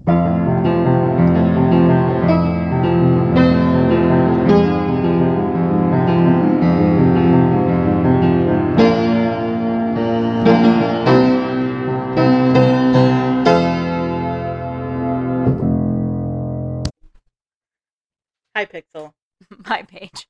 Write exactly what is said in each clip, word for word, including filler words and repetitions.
Hi, Pixel. My page.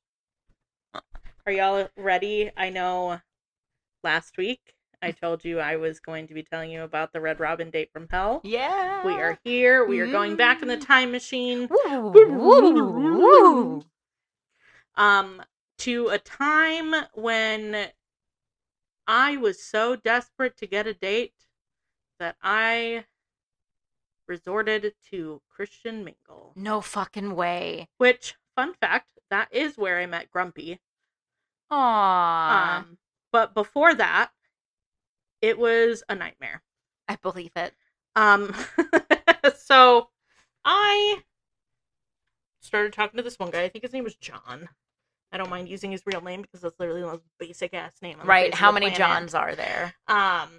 Are y'all ready? I know last week I told you I was going to be telling you about the Red Robin date from hell. Yeah. We are here. We are going back in the time machine. Woo, woo, woo. Um, to a time when I was so desperate to get a date that I resorted to Christian Mingle. No fucking way. Which, fun fact, that is where I met Grumpy. Aww. Um, but before that, it was a nightmare. I believe it. Um, so I started talking to this one guy. I think his name was John. I don't mind using his real name because that's literally the most basic ass name on the Right. face How of the many planet. Johns are there? Um,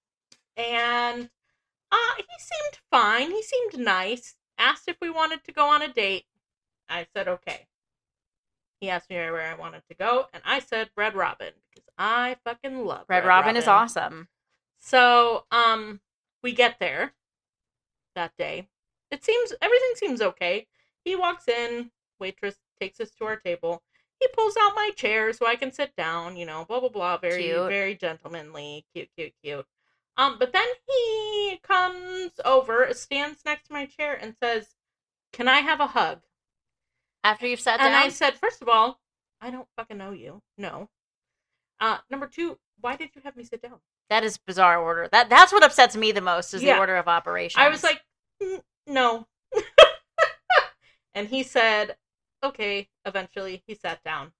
and uh, he seemed fine. He seemed nice. Asked if we wanted to go on a date. I said okay. He asked me where I wanted to go, and I said Red Robin because I fucking love Red, Red Robin, Robin is awesome. So, um, we get there that day. It seems, everything seems okay. He walks in, waitress takes us to our table. He pulls out my chair so I can sit down, you know, blah, blah, blah. Very, Cute. very gentlemanly. Cute, cute, cute. Um, but then he comes over, stands next to my chair and says, "Can I have a hug?" After you've sat And down? I said, first of all, I don't fucking know you. No. Uh, number two, why did you have me sit down? That is bizarre order. That That's what upsets me the most is Yeah. the order of operations. I was like, mm, no. And he said, okay. Eventually, he sat down.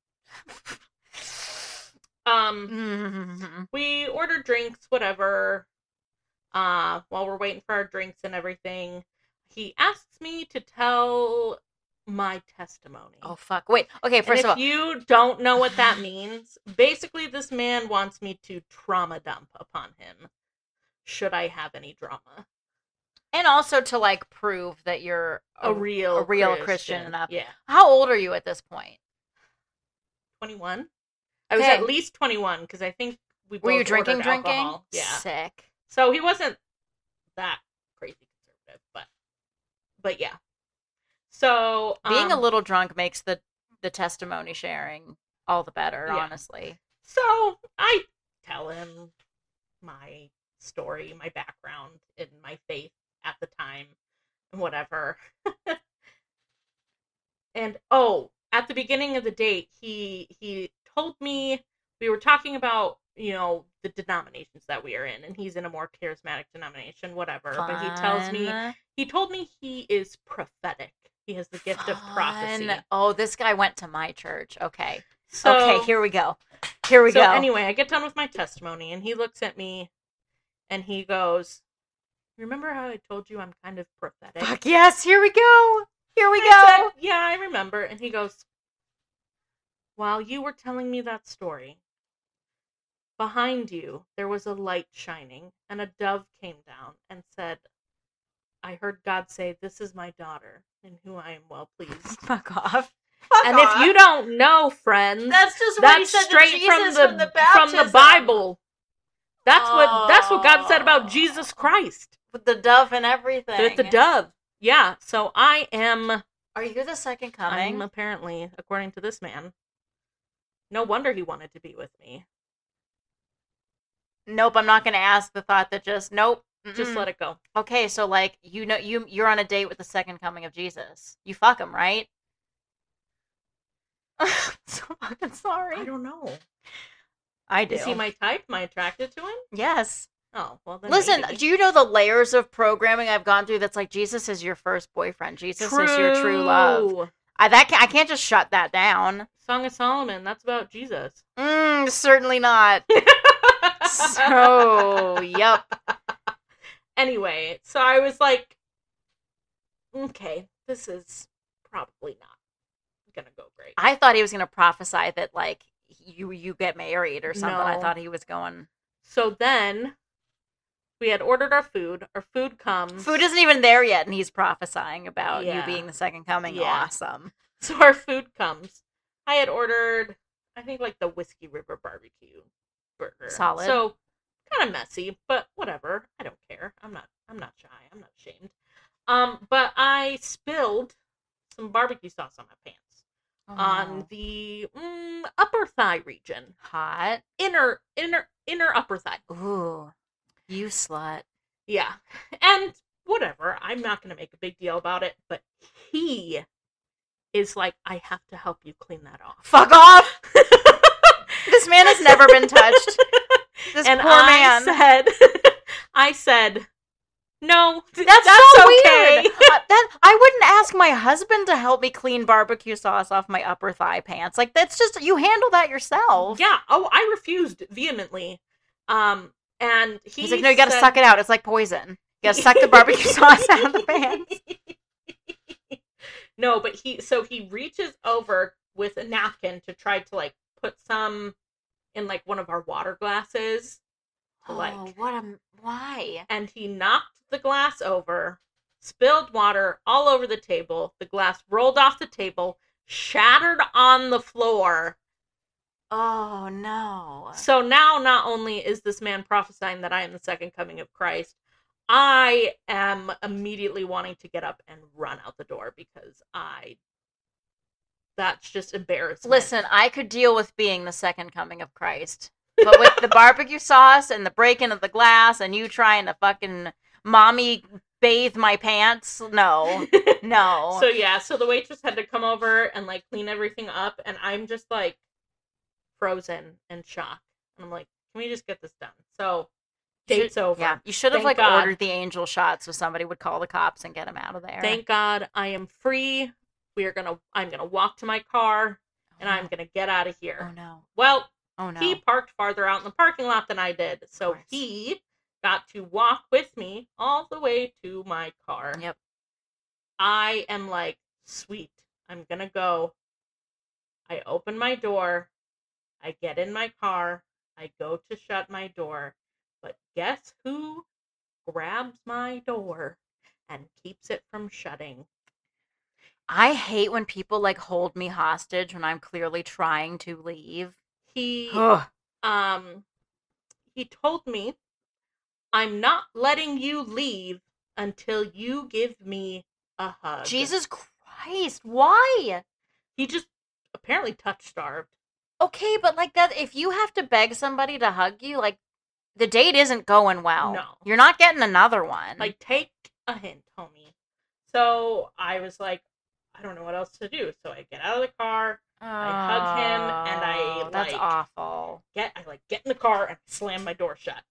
Um, mm-hmm. we ordered drinks, whatever. Uh, while we're waiting for our drinks and everything, he asks me to tell my testimony. Oh, fuck. Wait. Okay, first and of all. if you don't know what that means, basically this man wants me to trauma dump upon him. Should I have any drama? And also to, like, prove that you're a, A real a real Christian. Christian enough. Yeah. How old are you at this point? twenty-one? I was Okay. at least twenty-one, because I think we both Were you drinking, ordered drinking? alcohol. Yeah. Sick. So he wasn't that crazy conservative, but but yeah. So um, being a little drunk makes the the testimony sharing all the better, yeah. honestly. So I tell him my story, my background, and my faith at the time, and whatever. And oh, at the beginning of the date, he he told me, we were talking about, you know, the denominations that we are in, and he's in a more charismatic denomination, whatever. Fun. But he tells me, he told me he is prophetic. He has the gift Fun. of prophecy. Oh, this guy went to my church. Okay. So, okay, here we go. Here we so go. anyway, I get done with my testimony, and he looks at me, and he goes, "Remember how I told you I'm kind of prophetic?" Fuck yes, here we go. Here we I go. said, "Yeah, I remember." And he goes, "While you were telling me that story, behind you there was a light shining, and a dove came down and said, 'I heard God say, this is my daughter, in whom I am well pleased.'" Fuck off. Fuck And off. if you don't know, friends, that's just what that's he said straight to Jesus from the from the, from the baptism. Bible. That's what that's what God said about Jesus Christ. With the dove and everything. With the dove. Yeah, so I am Are you the second I'm coming? apparently, according to this man. No wonder he wanted to be with me. Nope, I'm not going to ask the thought that just, nope. Mm-mm. Just let it go. Okay, so, like, you know, you, you're on a date with the second coming of Jesus. You fuck him, right? So fucking sorry. I don't know. I do. Is he my type? Am I attracted to him? Yes. Oh, well then Listen, maybe. do you know the layers of programming I've gone through that's like, Jesus is your first boyfriend. Jesus True. is your true love. I, that can, I can't just shut that down. Song of Solomon, that's about Jesus. Mm, certainly not. So, yep. Anyway, so I was like, okay, this is probably not gonna go great. I thought he was gonna prophesy that, like, you you get married or something. No. I thought he was going. So then We had ordered our food. Our food comes. Food isn't even there yet, and he's prophesying about Yeah. you being the second coming. Yeah. Awesome. So our food comes. I had ordered, I think, like the Whiskey River barbecue burger. Solid. So kind of messy, but whatever. I don't care. I'm not. I'm not shy. I'm not ashamed. Um, but I spilled some barbecue sauce on my pants Oh, on no. the mm, upper thigh region, Hot. inner, inner, inner upper thigh. Ooh, you slut. Yeah, and whatever. I'm not going to make a big deal about it, but he is like, I have to help you clean that off. Fuck off! This man has never been touched. This and poor I man. said, I said, no, That's, that's so okay. weird. uh, that I wouldn't ask my husband to help me clean barbecue sauce off my upper thigh pants. Like, that's just, you handle that yourself. Yeah. Oh, I refused vehemently. Um, and he He's like, no, you gotta said, suck it out. It's like poison. You gotta suck the barbecue sauce out of the pants. No, but he, so he reaches over with a napkin to try to, like, put some in, like, one of our water glasses. To, like, Oh, what a, why? and he knocked the glass over, spilled water all over the table. The glass rolled off the table, shattered on the floor. Oh, no. So now not only is this man prophesying that I am the second coming of Christ, I am immediately wanting to get up and run out the door because I... That's just embarrassing. Listen, I could deal with being the second coming of Christ. But with the barbecue sauce and the breaking of the glass and you trying to fucking mommy bathe my pants, no. No. So yeah, so the waitress had to come over and, like, clean everything up, and I'm just, like, frozen and shocked. And I'm like, can we just get this done? So, date's Should- over. Yeah, you should have, Thank like, God. ordered the angel shot so somebody would call the cops and get him out of there. Thank God I am free. We are gonna, I'm gonna walk to my car, and Oh, I'm gonna get out of here. Oh, no. Well, Oh, no. he parked farther out in the parking lot than I did, so course. he got to walk with me all the way to my car. Yep. I am like, sweet, I'm gonna go. I open my door, I get in my car, I go to shut my door, but guess who grabs my door and keeps it from shutting? I hate when people, like, hold me hostage when I'm clearly trying to leave. He, Ugh. um, he told me, I'm not letting you leave until you give me a hug. Jesus Christ, why? He just apparently touch starved. Okay, but, like, that, if you have to beg somebody to hug you, like, the date isn't going well. No. You're not getting another one. Like, take a hint, homie. So I was like, I don't know what else to do. So I get out of the car, I hug him, and I, Oh, that's like- awful. get I like get in the car and slam my door shut.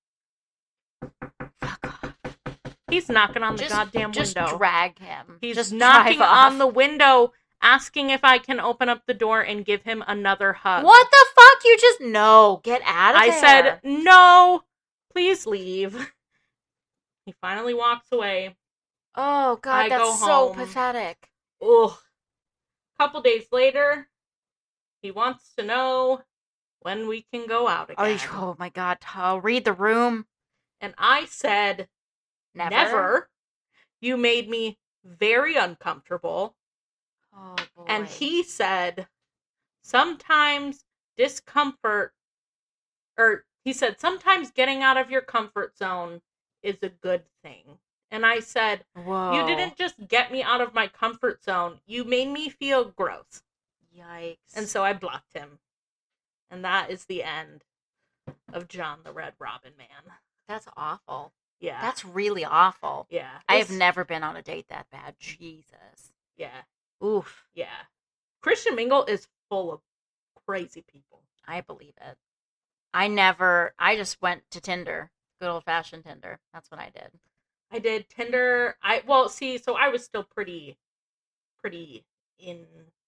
Fuck off. He's knocking on the Just, goddamn just window. drag him. He's just knocking drive on off. the window, asking if I can open up the door and give him another hug. What the fuck? You just no. Get out of I there. said, no, please leave. He finally walks away. Oh god, I that's go so home. pathetic. Ugh. Couple days later, he wants to know when we can go out Oh, again. you- oh my god. Oh, read the room. And I said, Never. never. You made me very uncomfortable. Oh boy. And he said, sometimes discomfort, or he said, sometimes getting out of your comfort zone is a good thing. And I said, Whoa. you didn't just get me out of my comfort zone. You made me feel gross. Yikes. And so I blocked him. And that is the end of John the Red Robin Man. That's awful. Yeah. That's really awful. yeah. I have It's- never been on a date that bad. Jesus. Yeah. Oof. Yeah. Christian Mingle is full of crazy people. I believe it. I never, I just went to Tinder. Good old fashioned Tinder. That's what I did. I did Tinder. I well, see, so I was still pretty pretty in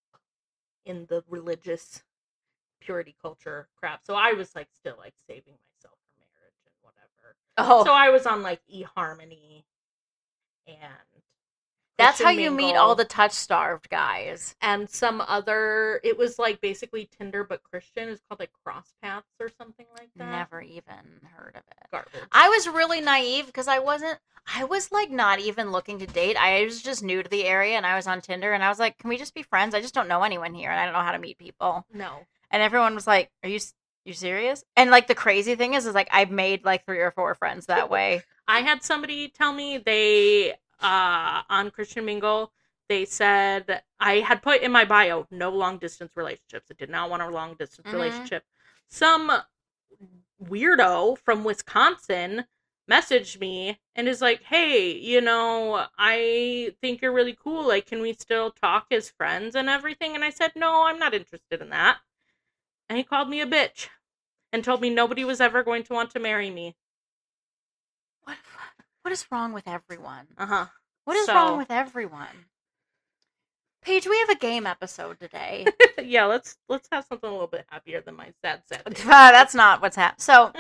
in the religious purity culture crap. So I was like still like saving myself for marriage and whatever. Oh, So I was on like eHarmony and That's how Christian you meet Mingle, all the touch-starved guys. and some other. It was like basically Tinder but Christian. It was called like Cross Paths or something like that. Never even heard of it. Garbage. I was really naive because I wasn't. I was like not even looking to date. I was just new to the area, and I was on Tinder, and I was like, "Can we just be friends? I just don't know anyone here, and I don't know how to meet people." No. And everyone was like, "Are you you serious?" And like the crazy thing is, is like I've made like three or four friends that way. I had somebody tell me they uh on Christian Mingle. They said I had put in my bio no long distance relationships. I did not want a long distance Mhm. relationship. Some weirdo from Wisconsin messaged me and is like, "Hey, you know, I think you're really cool. Like, can we still talk as friends and everything?" And I said, "No, I'm not interested in that." And he called me a bitch and told me nobody was ever going to want to marry me. What what is wrong with everyone? Uh-huh. What is So- wrong with everyone? Paige, we have a game episode today. Yeah, let's let's have something a little bit happier than my sad sad. day. That's not what's happening. So,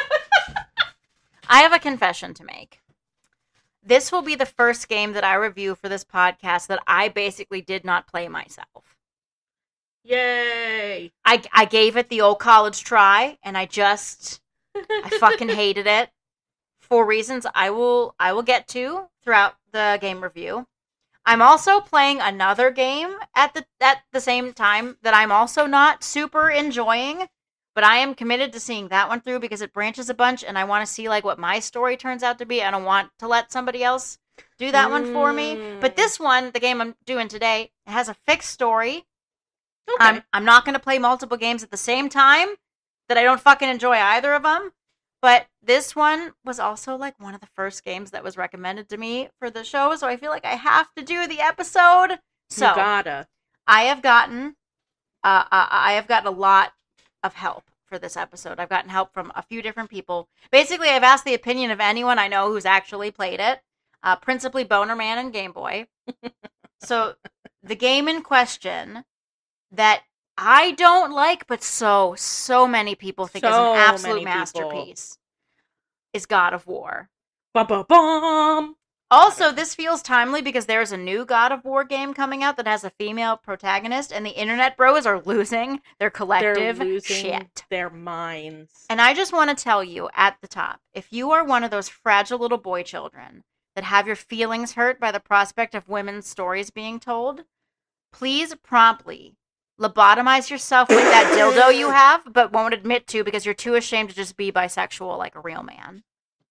I have a confession to make. This will be the first game that I review for this podcast that I basically did not play myself. Yay! I, I gave it the old college try, and I just I fucking hated it for reasons I will I will get to throughout the game review. I'm also playing another game at the at the same time that I'm also not super enjoying, but I am committed to seeing that one through because it branches a bunch and I want to see like what my story turns out to be. I don't want to let somebody else do that one for me. Mm. But this one, the game I'm doing today, it has a fixed story. Okay. I'm I'm not going to play multiple games at the same time that I don't fucking enjoy either of them. But this one was also like one of the first games that was recommended to me for the show, so I feel like I have to do the episode. So you gotta. I have gotten, uh, uh, I have gotten a lot of help for this episode. I've gotten help from a few different people. Basically, I've asked the opinion of anyone I know who's actually played it, uh, principally Boner Man and Game Boy. So the game in question that I don't like, but so, so many people think is So an absolute many people. masterpiece, is God of War. Bum bum bum. Also, this feels timely because there's a new God of War game coming out that has a female protagonist, and the internet bros are losing their collective They're losing shit. their minds. And I just want to tell you at the top, if you are one of those fragile little boy children that have your feelings hurt by the prospect of women's stories being told, please promptly lobotomize yourself with that dildo you have, but won't admit to because you're too ashamed to just be bisexual like a real man.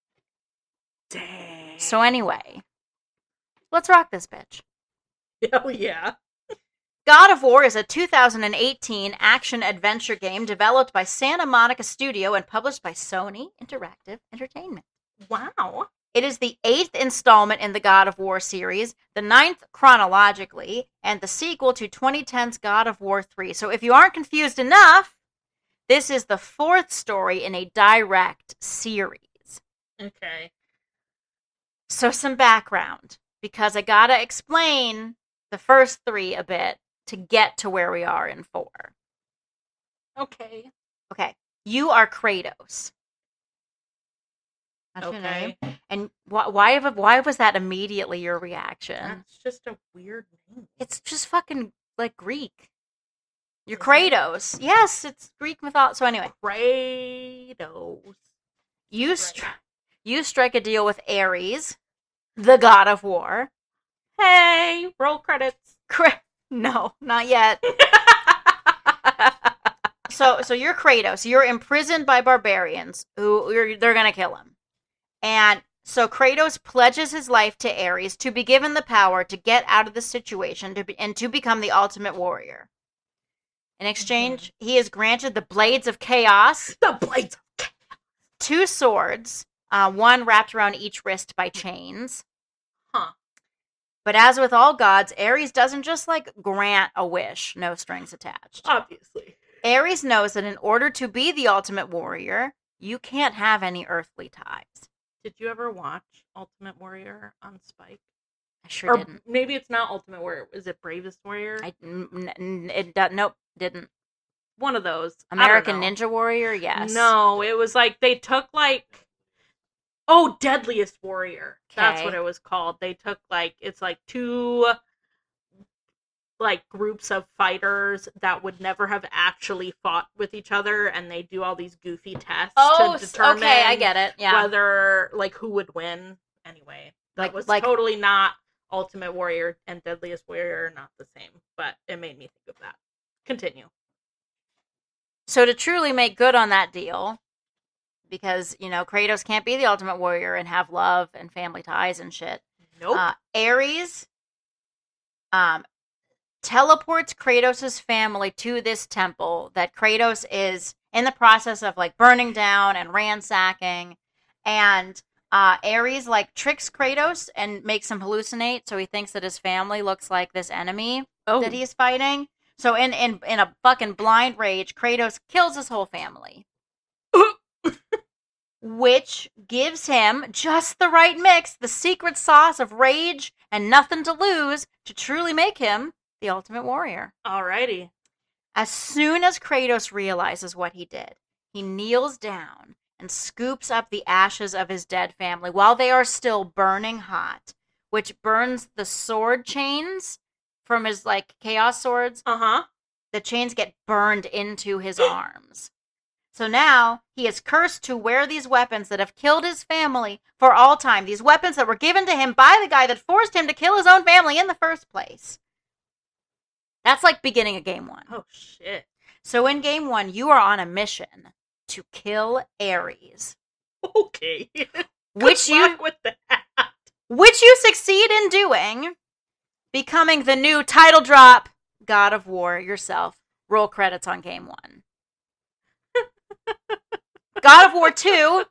Dang. So anyway, let's rock this bitch. Hell yeah. God of War is a two thousand eighteen action-adventure game developed by Santa Monica Studio and published by Sony Interactive Entertainment. Wow. It is the eighth installment in the God of War series, the ninth chronologically, and the sequel to twenty ten's God of War three. So if you aren't confused enough, this is the fourth story in a direct series. Okay. So some background, because I gotta explain the first three a bit to get to where we are in four. Okay. Okay, you are Kratos. That's your Okay. name. And why, why, why was that immediately your reaction? That's just a weird name. It's just fucking, like, Greek. You're Is it? Kratos. Yes, it's Greek mythology. So anyway, Kratos. you, stri- you strike a deal with Ares, the god of war. Hey, roll credits. Kra- no, not yet. So, so you're Kratos. You're imprisoned by barbarians who you're, they're gonna kill him. And so Kratos pledges his life to Ares to be given the power to get out of the situation to be, and to become the ultimate warrior. In exchange, mm-hmm. he is granted the Blades of Chaos. The Blades of Chaos. Two swords, uh, one wrapped around each wrist by chains. Huh. But as with all gods, Ares doesn't just, like, grant a wish, no strings attached. Obviously. Ares knows that in order to be the ultimate warrior, you can't have any earthly ties. Did you ever watch Ultimate Warrior on Spike? I sure or didn't. Maybe it's not Ultimate Warrior. Is it Bravest Warrior? I n- n- it do- nope, didn't. One of those. American I don't know. Ninja Warrior, yes. No, it was like they took like Oh, Deadliest Warrior. That's Okay. what it was called. They took, like, it's like two, like, groups of fighters that would never have actually fought with each other, and they do all these goofy tests Oh, to determine okay, I get it. Yeah. whether, like, who would win. Anyway, that Like- was like- totally not Ultimate Warrior and Deadliest Warrior are not the same, but it made me think of that. Continue. So to truly make good on that deal, because, you know, Kratos can't be the Ultimate Warrior and have love and family ties and shit. Nope. Uh, Ares um, teleports Kratos' family to this temple that Kratos is in the process of, like, burning down and ransacking. And uh, Ares, like, tricks Kratos and makes him hallucinate, so he thinks that his family looks like this enemy oh. that he's fighting. So in, in, in a fucking blind rage, Kratos kills his whole family. Which gives him just the right mix, the secret sauce of rage and nothing to lose to truly make him the Ultimate Warrior. Alrighty. As soon as Kratos realizes what he did, he kneels down and scoops up the ashes of his dead family while they are still burning hot, which burns the sword chains from his, like, chaos swords. Uh-huh. The chains get burned into his arms. So now he is cursed to wear these weapons that have killed his family for all time. These weapons that were given to him by the guy that forced him to kill his own family in the first place. That's like beginning of game one. Oh, shit. So in game one, you are on a mission to kill Ares. Okay. Which Good you luck with that. which you succeed in doing, becoming the new title drop God of War yourself. Roll credits on game one. God of War two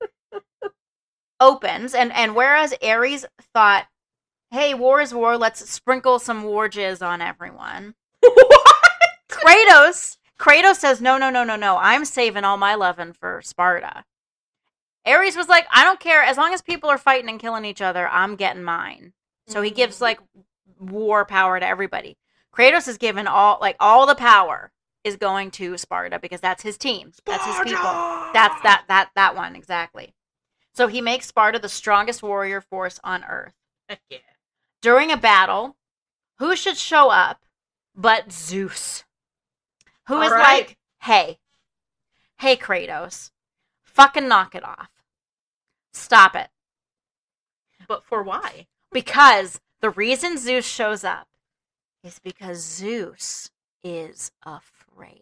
opens, and, and whereas Ares thought, hey, war is war, let's sprinkle some war jizz on everyone. What? Kratos, Kratos says, no, no, no, no, no, I'm saving all my lovin' for Sparta. Ares was like, I don't care, as long as people are fighting and killing each other, I'm getting mine. So he gives, like, war power to everybody. Kratos is given all, like, all the power is going to Sparta because that's his team. That's his people. That's that that that one, exactly. So he makes Sparta the strongest warrior force on Earth. Heck yeah. During a battle, who should show up but Zeus? Who All is right. like, hey, hey Kratos, fucking knock it off. Stop it. But for why? Because the reason Zeus shows up is because Zeus is afraid.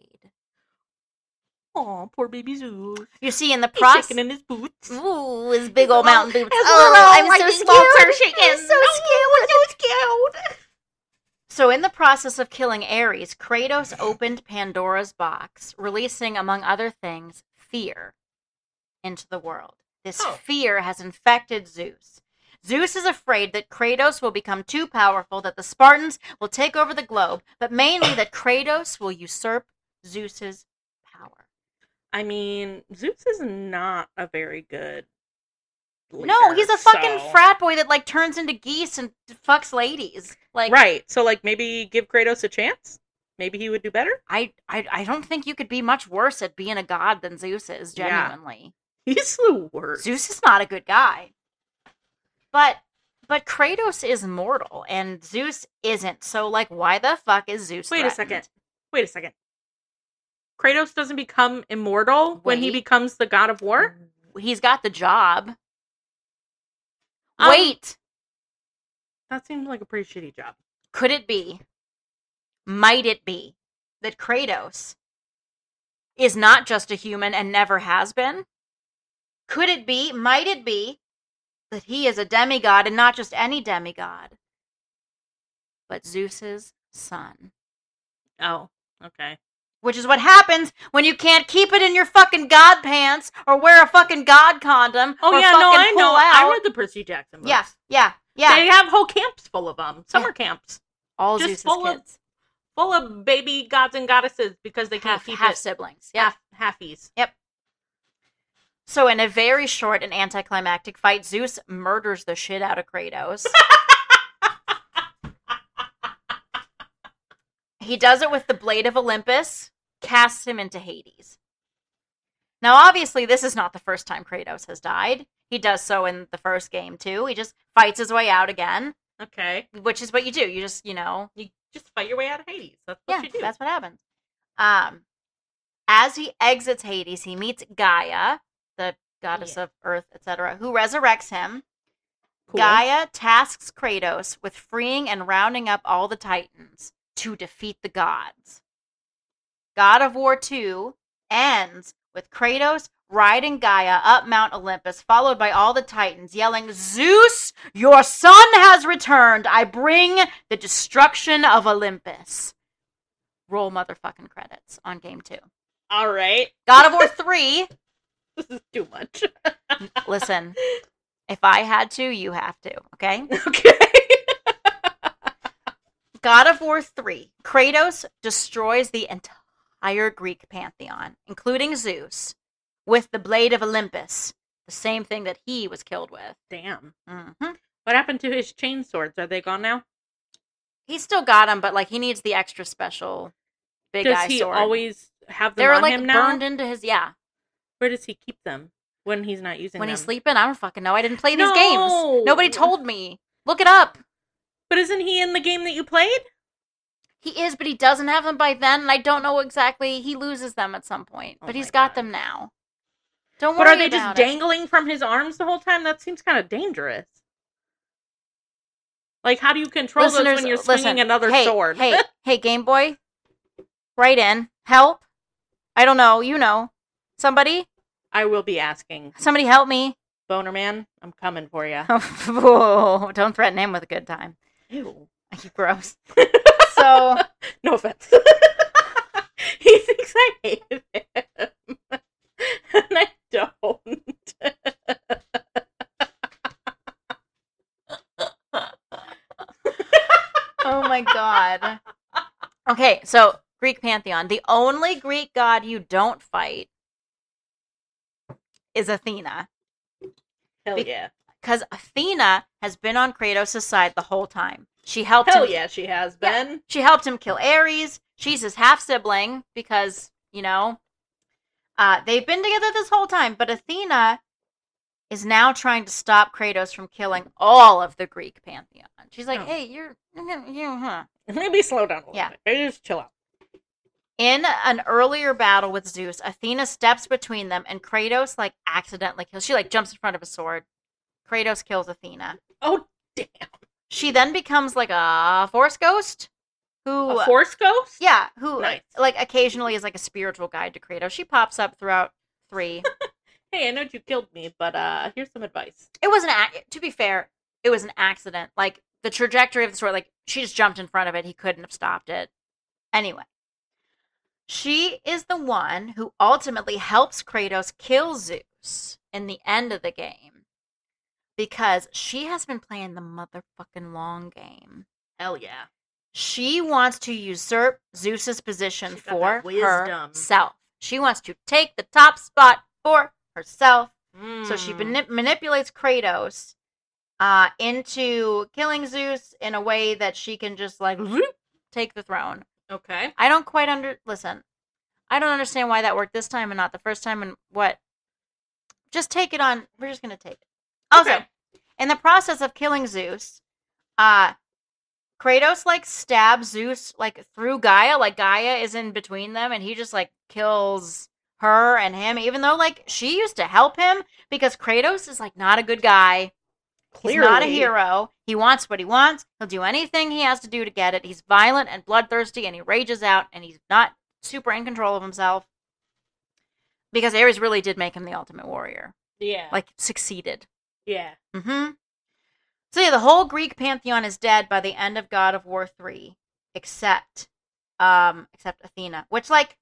Oh, poor baby Zeus. You see, in the He's process, shaking in his boots. ooh, his big old mountain boots. His Oh, little I'm so lightning scared. bolts are shaking. I'm so No, scared. so scared. So, in the process of killing Ares, Kratos opened Pandora's box, releasing, among other things, fear into the world. This Oh. fear has infected Zeus. Zeus is afraid that Kratos will become too powerful, that the Spartans will take over the globe, but mainly that Kratos will usurp Zeus's power. I mean, Zeus is not a very good leader, No, he's a fucking so- frat boy that, like, turns into geese and fucks ladies. Like, Right. So, like, maybe give Kratos a chance? Maybe he would do better? I, I, I don't think you could be much worse at being a god than Zeus is, Yeah. genuinely. He's the worst. Zeus is not a good guy. But but Kratos is mortal and Zeus isn't. So, like, why the fuck is Zeus Wait a threatened? second. Wait a second. Kratos doesn't become immortal when he Wait. becomes the god of war? He's got the job. Um, Wait. That seems like a pretty shitty job. Could it be, might it be, that Kratos is not just a human and never has been? Could it be, might it be, that he is a demigod and not just any demigod, but Zeus's son? Oh, okay. Which is what happens when you can't keep it in your fucking god pants or wear a fucking god condom Oh, or yeah, fucking no, I pull know. out. I read the Percy Jackson books. Yeah, yeah, yeah. They have whole camps full of them. Summer camps. All just Zeus's full of- kids. Full of baby gods and goddesses because they can't Half, keep half it. siblings. Yeah. Half, halfies. So in a very short and anticlimactic fight, Zeus murders the shit out of Kratos. He does it with the Blade of Olympus, casts him into Hades. Now, obviously, this is not the first time Kratos has died. He does so in the first game, too. He just fights his way out again. Okay. Which is what you do. You just, you know... You just fight your way out of Hades. That's what yeah, you do. that's what happens. Um, as he exits Hades, he meets Gaia, the goddess Yeah. of Earth, et cetera, who resurrects him. Cool. Gaia tasks Kratos with freeing and rounding up all the Titans to defeat the gods. God of War two ends with Kratos riding Gaia up Mount Olympus, followed by all the Titans, yelling, "Zeus, your son has returned! I bring the destruction of Olympus." Roll motherfucking credits on game two. All right. God of War three. This is too much. Listen, if I had to, you have to, okay? Okay. God of War three. Kratos destroys the entire Greek pantheon, including Zeus, with the Blade of Olympus, the same thing that he was killed with. Damn. Mm-hmm. What happened to his chain swords? Are they gone now? He's still got them, but like he needs the extra special big Does eye he sword. always have them They're on like him now? burned into his, yeah. Where does he keep them when he's not using When them? he's sleeping, I don't fucking know. I didn't play these No! games. Nobody told me. Look it up. But isn't he in the game that you played? He is, but he doesn't have them by then, and I don't know exactly. He loses them at some point, Oh but my he's got God. them now. Don't But worry are they just about it. dangling from his arms the whole time? That seems kind of dangerous. Like, how do you control Listeners, those when you're swinging listen, another hey, sword? hey, hey, Game Boy, write in. Help. I don't know. You know. Somebody? I will be asking. Somebody help me. Boner Man, I'm coming for you. Whoa, don't threaten him with a good time. Ew. You gross. So, No offense. He thinks I hate him. And I don't. oh my god. Okay, so Greek pantheon. The only Greek god you don't fight is Athena. Hell Be- yeah. Because Athena has been on Kratos' side the whole time. She helped Hell him. yeah, she has Yeah. been. She helped him kill Ares. She's his half sibling because, you know, uh, they've been together this whole time. But Athena is now trying to stop Kratos from killing all of the Greek pantheon. She's like, Oh. hey, you're, you, huh. Maybe slow down a little Yeah. bit. Maybe just chill out. In an earlier battle with Zeus, Athena steps between them, and Kratos like accidentally kills. She like jumps in front of a sword. Kratos kills Athena. Oh, damn. She then becomes like a force ghost who A force ghost? yeah, who Nice. like occasionally is like a spiritual guide to Kratos. She pops up throughout three. Hey, I know you killed me, but uh, here's some advice. It was an ac- to be fair, it was an accident. Like the trajectory of the sword, like she just jumped in front of it. He couldn't have stopped it. Anyway, she is the one who ultimately helps Kratos kill Zeus in the end of the game. Because she has been playing the motherfucking long game. Hell yeah. She wants to usurp Zeus's position She's got for that wisdom. herself. She wants to take the top spot for herself. Mm. So she manip- manipulates Kratos uh, into killing Zeus in a way that she can just like zoop, take the throne. Okay. I don't quite under listen. I don't understand why that worked this time and not the first time. And what? Just take it on. We're just gonna take it. Also, Okay. in the process of killing Zeus, uh, Kratos like stabs Zeus like through Gaia. Like Gaia is in between them, and he just like kills her and him. Even though like she used to help him because Kratos is like not a good guy. Clearly. He's not a hero. He wants what he wants. He'll do anything he has to do to get it. He's violent and bloodthirsty, and he rages out, and he's not super in control of himself. Because Ares really did make him the ultimate warrior. Yeah. Like, succeeded. yeah. Mm-hmm. So yeah, the whole Greek pantheon is dead by the end of God of War three. Except, um, except Athena. Which, like,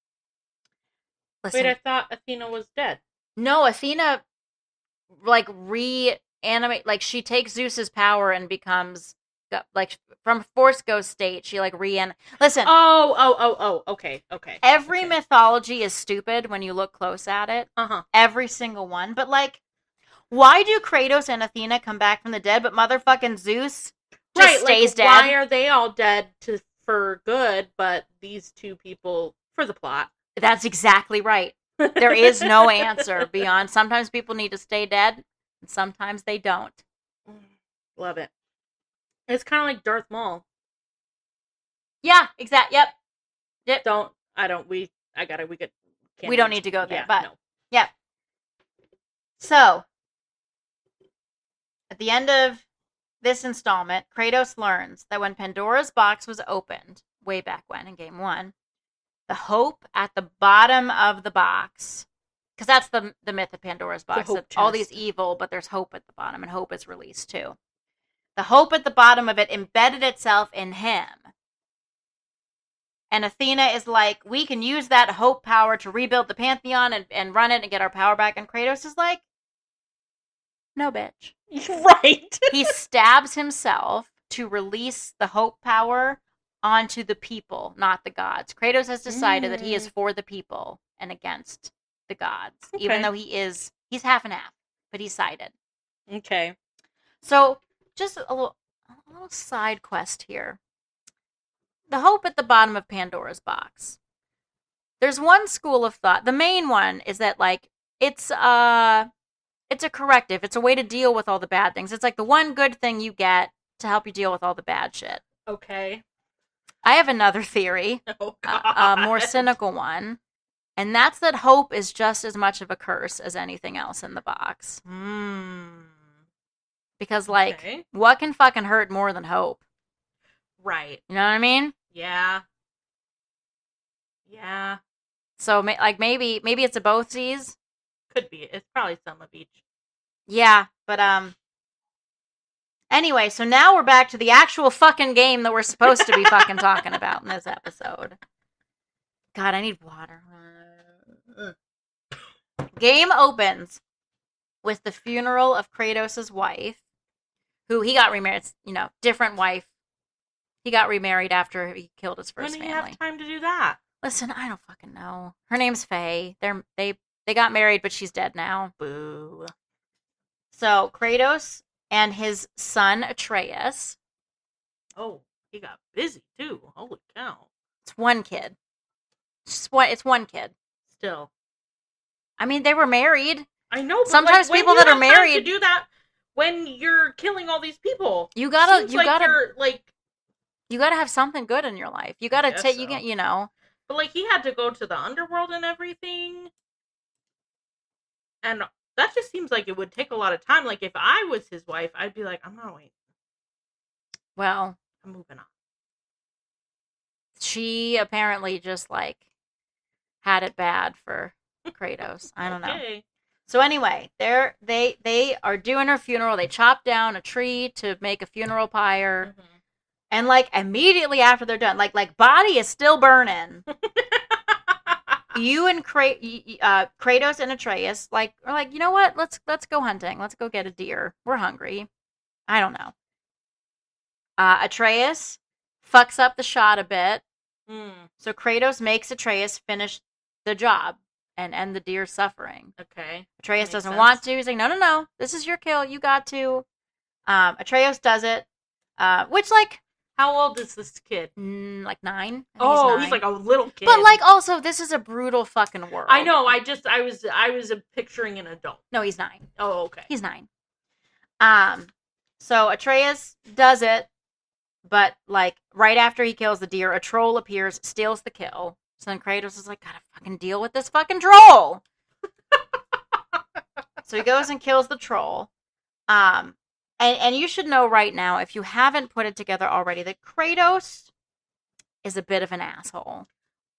listen. Wait, I thought Athena was dead. No, Athena, like, reanimate, like, she takes Zeus's power and becomes, like, from Force Ghost state, she, like, rean. Listen. Oh, oh, oh, oh. Okay, okay. Every okay. mythology is stupid when you look close at it. Uh-huh. Every single one. But, like, why do Kratos and Athena come back from the dead, but motherfucking Zeus just Right, stays like, dead? why are they all dead to for good, but these two people for the plot? That's exactly right. There is no answer beyond sometimes people need to stay dead, And sometimes they don't. Love it. It's kind of like Darth Maul. Yeah, exact. Yep. Yep. Don't, I don't, we, I gotta, we could. We don't need to go there, yeah, but no. yeah. So, at the end of this installment, Kratos learns that when Pandora's box was opened, way back when in game one, the hope at the bottom of the box, because that's the the myth of Pandora's box, that all these evil, but there's hope at the bottom, and hope is released too. The hope at the bottom of it embedded itself in him. And Athena is like, we can use that hope power to rebuild the Pantheon and, and run it and get our power back. And Kratos is like, no, bitch. Right. He stabs himself to release the hope power onto the people, not the gods. Kratos has decided mm. that he is for the people and against the gods, okay. even though he is, he's half and half, but he's sided. Okay. So, just a little, a little side quest here. The hope at the bottom of Pandora's box. There's one school of thought. The main one is that, like, it's uh it's a corrective. It's a way to deal with all the bad things. It's like the one good thing you get to help you deal with all the bad shit. Okay. I have another theory, oh, God. a, a more cynical one, and that's that hope is just as much of a curse as anything else in the box. Hmm. Because, like, okay. what can fucking hurt more than hope? Right. You know what I mean? Yeah. Yeah. So, like, maybe maybe it's a both seas. Could be. It's probably some of each. Yeah, but, um... anyway, so now we're back to the actual fucking game that we're supposed to be fucking talking about in this episode. God, I need water. Game opens with the funeral of Kratos' wife, who he got remarried, you know, different wife. He got remarried after he killed his first family. When do family. you have time to do that? Listen, I don't fucking know. Her name's Faye. They're they they got married, but she's dead now. Boo. So Kratos and his son Atreus. Oh, he got busy too. Holy cow! It's one kid. It's one. It's one kid. Still, I mean, they were married. I know. But sometimes like, people that are married to do that when you're killing all these people. You gotta. Seems you like gotta. You're, like. You gotta have something good in your life. You gotta take. So. You get. You know. But like he had to go to the underworld and everything, and that just seems like it would take a lot of time. Like if I was his wife, I'd be like, I'm not waiting. Well, I'm moving on. She apparently just like had it bad for Kratos. I don't okay. know. So anyway, they're they they are doing her funeral. They chop down a tree to make a funeral pyre. Mm-hmm. And, like, immediately after they're done, like, like body is still burning. you and Kra- uh, Kratos and Atreus, like, are like, you know what? Let's let's go hunting. Let's go get a deer. We're hungry. I don't know. Uh, Atreus fucks up the shot a bit. Mm. So Kratos makes Atreus finish the job and end the deer's suffering. Okay. Atreus doesn't sense. want to. He's like, no, no, no. This is your kill. You got to. Um, Atreus does it. Uh, which, like... How old is this kid? Mm, like nine. Oh, he's, nine. he's like a little kid. But like, also, this is a brutal fucking world. I know. I just, I was, I was picturing an adult. No, he's nine. Oh, okay. He's nine. Um, so Atreus does it, but like right after he kills the deer, a troll appears, steals the kill. So then Kratos is like, gotta fucking deal with this fucking troll. So he goes and kills the troll. Um. And and you should know right now, if you haven't put it together already, that Kratos is a bit of an asshole.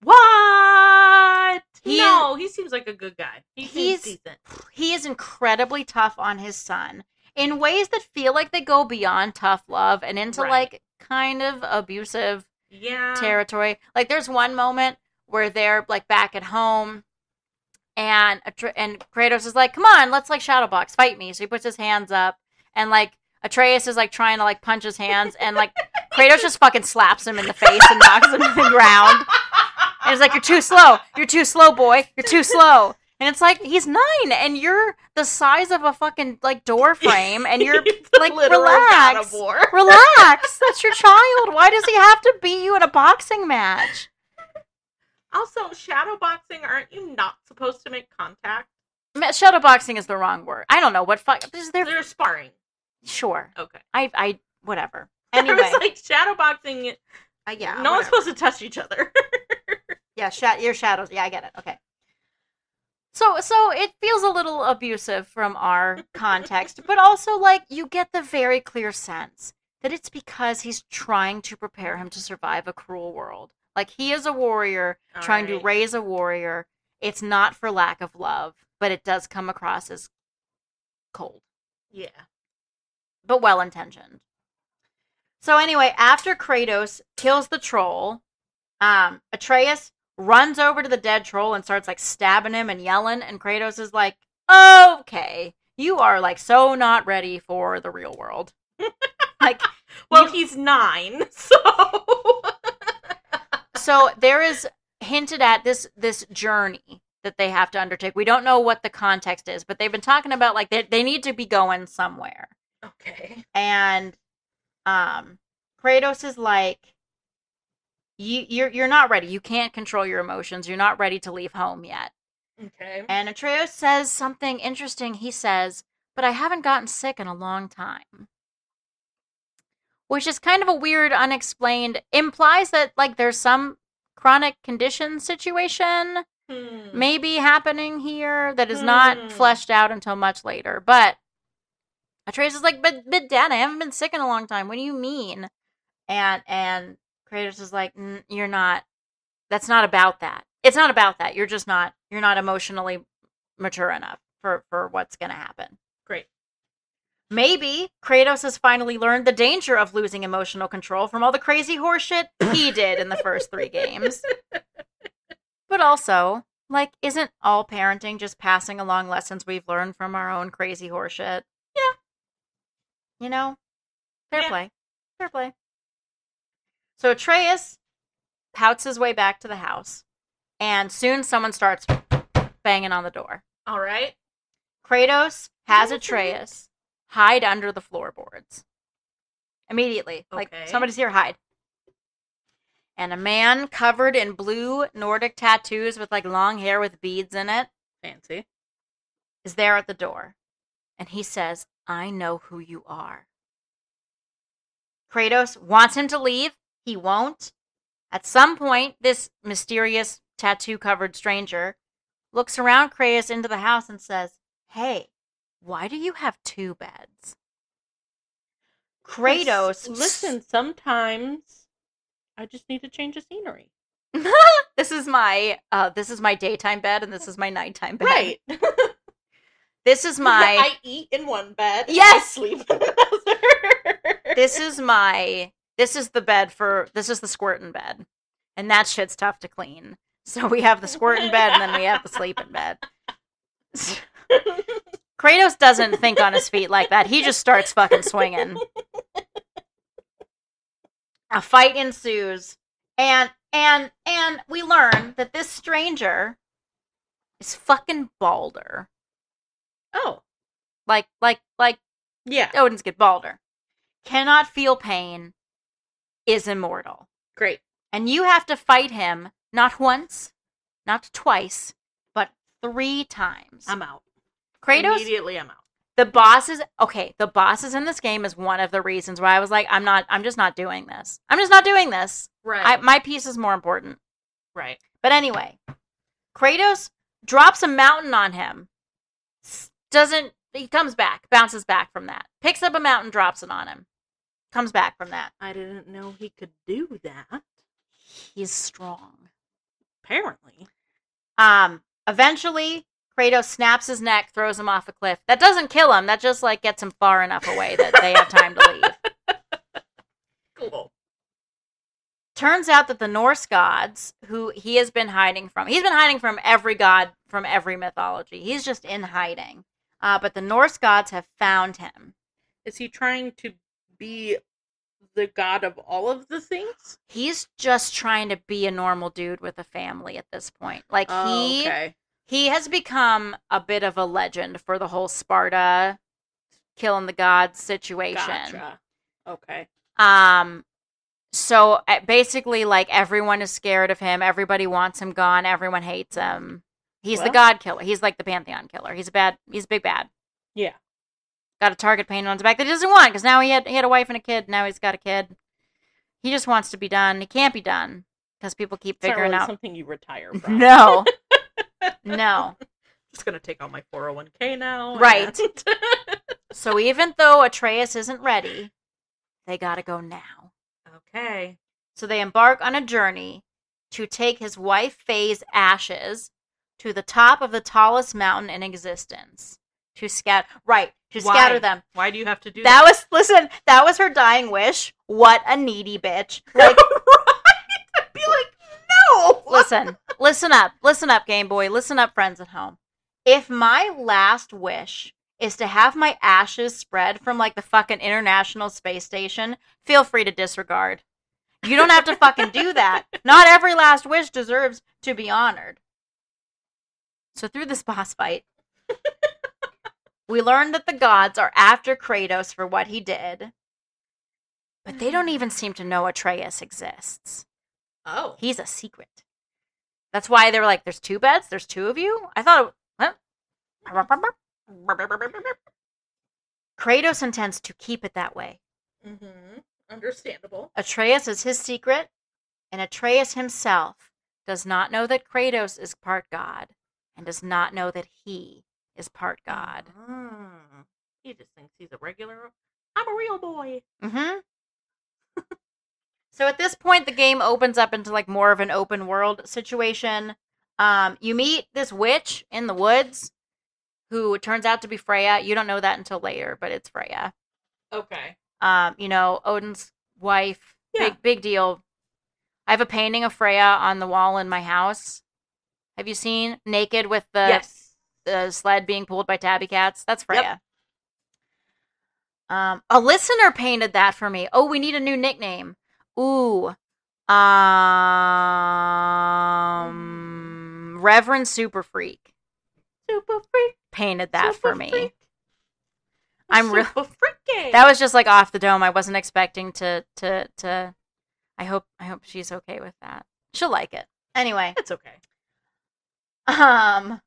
What? He no, is, he seems like a good guy. He he's seems decent. He is incredibly tough on his son in ways that feel like they go beyond tough love and into right. like kind of abusive yeah. territory. Like there's one moment where they're like back at home. And and Kratos is like, come on, let's like shadowbox, fight me. So he puts his hands up. And, like, Atreus is, like, trying to, like, punch his hands. And, like, Kratos just fucking slaps him in the face and knocks him to the ground. And he's like, you're too slow. You're too slow, boy. You're too slow. And it's like, he's nine. And you're the size of a fucking, like, door frame. And you're, like, relax. Relax. That's your child. Why does he have to beat you in a boxing match? Also, shadowboxing, aren't you not supposed to make contact? Shadowboxing is the wrong word. I don't know what fuck. They're, they're sparring. Sure. Okay. I, I, whatever. Anyway. Anyway. I was like, shadowboxing. Uh, yeah. No whatever. one's supposed to touch each other. yeah, sh- your shadows. Yeah, I get it. Okay. So, so it feels a little abusive from our context, but also, like, you get the very clear sense that it's because he's trying to prepare him to survive a cruel world. Like, he is a warrior, All trying right. to raise a warrior. It's not for lack of love, but it does come across as cold. Yeah. But well-intentioned. So anyway, after Kratos kills the troll, um, Atreus runs over to the dead troll and starts, like, stabbing him and yelling, and Kratos is like, okay, you are, like, so not ready for the real world. Like, well, you... he's nine, so... So there is hinted at this this journey that they have to undertake. We don't know what the context is, but they've been talking about, like, they, they need to be going somewhere. Okay. And um, Kratos is like, you, you're you're not ready. You can't control your emotions. You're not ready to leave home yet. Okay. And Atreus says something interesting. He says, but I haven't gotten sick in a long time. Which is kind of a weird, unexplained, implies that, like, there's some chronic condition situation hmm. maybe happening here that is hmm. not fleshed out until much later. But Atreus is like, but, but Dad, I haven't been sick in a long time. What do you mean? And, and Kratos is like, you're not, that's not about that. It's not about that. You're just not, you're not emotionally mature enough for, for what's going to happen. Great. Maybe Kratos has finally learned the danger of losing emotional control from all the crazy horseshit he did in the first three games. But also, like, isn't all parenting just passing along lessons we've learned from our own crazy horseshit? Yeah. You know? Fair yeah. play. Fair play. So Atreus pouts his way back to the house, and soon someone starts banging on the door. All right. Kratos has Atreus hide under the floorboards. Immediately. Like, okay. somebody's here, hide. And a man covered in blue Nordic tattoos with, like, long hair with beads in it. Fancy. Is there at the door. And he says, I know who you are. Kratos wants him to leave. He won't. At some point, this mysterious tattoo-covered stranger looks around Kratos into the house and says, hey, why do you have two beds? Kratos... Listen, sometimes I just need to change the scenery. This is my uh, this is my daytime bed, and this is my nighttime bed. Right. This is my... I eat in one bed. Yes! And I sleep in another. This is my... This is the bed for... This is the squirtin' bed. And that shit's tough to clean. So we have the squirtin' bed, and then we have the sleeping bed. Kratos doesn't think on his feet like that. He just starts fucking swinging. A fight ensues. And, and, and we learn that this stranger is fucking Balder. Oh. Like, like, like, yeah. Odin's kid, Balder. Cannot feel pain, is immortal. Great. And you have to fight him not once, not twice, but three times. I'm out. Kratos? Immediately I'm out. The bosses, okay, the bosses in this game is one of the reasons why I was like, I'm not, I'm just not doing this. I'm just not doing this. Right. I, my piece is more important. Right. But anyway, Kratos drops a mountain on him. Doesn't, he comes back, bounces back from that. Picks up a mountain, drops it on him. Comes back from that. I didn't know he could do that. He's strong. Apparently. Um, eventually, Kratos snaps his neck, throws him off a cliff. That doesn't kill him. That just, like, gets him far enough away that they have time to leave. Cool. Turns out that the Norse gods, who he has been hiding from, he's been hiding from every god from every mythology. He's just in hiding. Uh, but the Norse gods have found him. Is he trying to be the god of all of the things? He's just trying to be a normal dude with a family at this point. Like, oh, he... okay. He has become a bit of a legend for the whole Sparta killing the gods situation. Gotcha. Okay. Um, so uh, basically, like, everyone is scared of him. Everybody wants him gone. Everyone hates him. He's Well. the god killer. He's like the Pantheon killer. He's a bad. He's a big bad. Yeah. Got a target painted on his back that he doesn't want because now he had he had a wife and a kid. Now he's got a kid. He just wants to be done. He can't be done because people keep It's not figuring really out. something you retire from. No, no. Just gonna take all my four oh one k now. Right. and- So even though Atreus isn't ready, they gotta go now. okay. So they embark on a journey to take his wife Faye's ashes to the top of the tallest mountain in existence to scatter. Right, to Why? scatter them. Why do you have to do That was listen. That was her dying wish. What a needy bitch. that? Like, right? I'd be like, no. listen, listen up, listen up, Game Boy. Listen up, friends at home. If my last wish is to have my ashes spread from like the fucking International Space Station, feel free to disregard. You don't have to fucking do that. Not every last wish deserves to be honored. So through this boss fight, we learn that the gods are after Kratos for what he did, but they don't even seem to know Atreus exists. Oh. He's a secret. That's why they were like, there's two beds? There's two of you? I thought, huh? Kratos intends to keep it that way. Mm-hmm. Understandable. Atreus is his secret, and Atreus himself does not know that Kratos is part god, and does not know that he is part god. Ah. He just thinks he's a regular. I'm a real boy. Mm-hmm. So at this point, the game opens up into like more of an open world situation. Um, you meet this witch in the woods, who turns out to be Freya. You don't know that until later, but it's Freya. Okay. Um, you know, Odin's wife. Yeah. Big big deal. I have a painting of Freya on the wall in my house. Have you seen naked with the yes. the sled being pulled by tabby cats? That's Freya. Um, a listener painted that for me. Oh, we need a new nickname. Ooh. Um, Reverend Super Freak Super freak. painted that super for me. Freak. I'm real. Super freaky. That was just like off the dome. I wasn't expecting to to to. I hope I hope she's okay with that. She'll like it anyway. It's okay. Um.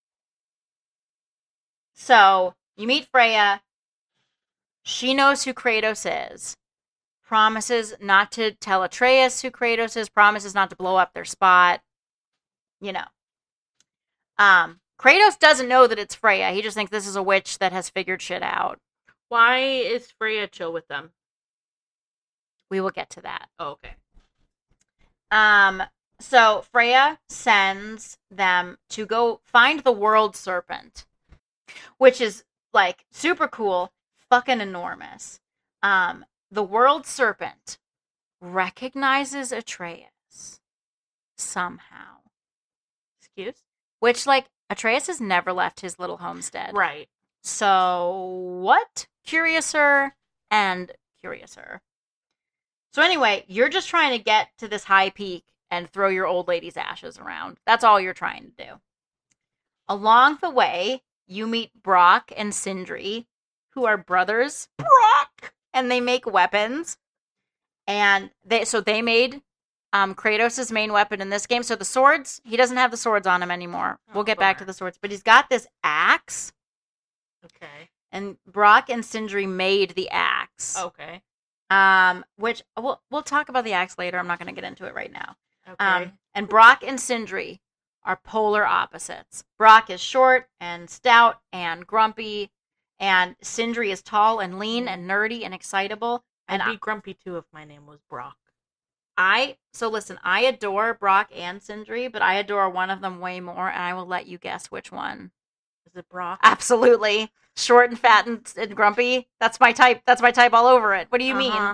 So you meet Freya. She knows who Kratos is. Promises not to tell Atreus who Kratos is. Promises not to blow up their spot. You know. Um. Kratos doesn't know that it's Freya. He just thinks this is a witch that has figured shit out. Why is Freya chill with them? We will get to that. Oh, okay. Um, so Freya sends them to go find the world serpent, which is like super cool, fucking enormous. Um, the world serpent recognizes Atreus somehow, Excuse? which like Atreus has never left his little homestead. Right. So what? Curiouser and curiouser. So anyway, you're just trying to get to this high peak and throw your old lady's ashes around. That's all you're trying to do. Along the way, you meet Brock and Sindri, who are brothers. Brock! And they make weapons. And they so they made um, Kratos' main weapon in this game. So the swords, he doesn't have the swords on him anymore. Oh, We'll get back to bummer. the swords. But he's got this axe. Okay. And Brock and Sindri made the axe. Okay. Um, which we'll we'll talk about the axe later. I'm not going to get into it right now. Okay. Um, and Brock and Sindri are polar opposites. Brock is short and stout and grumpy, and Sindri is tall and lean and nerdy and excitable. And I'd be grumpy too if my name was Brock. I so listen. I adore Brock and Sindri, but I adore one of them way more, and I will let you guess which one. Is it Brock? Absolutely. Short and fat and, and grumpy. That's my type. That's my type all over it. What do you Uh-huh. mean?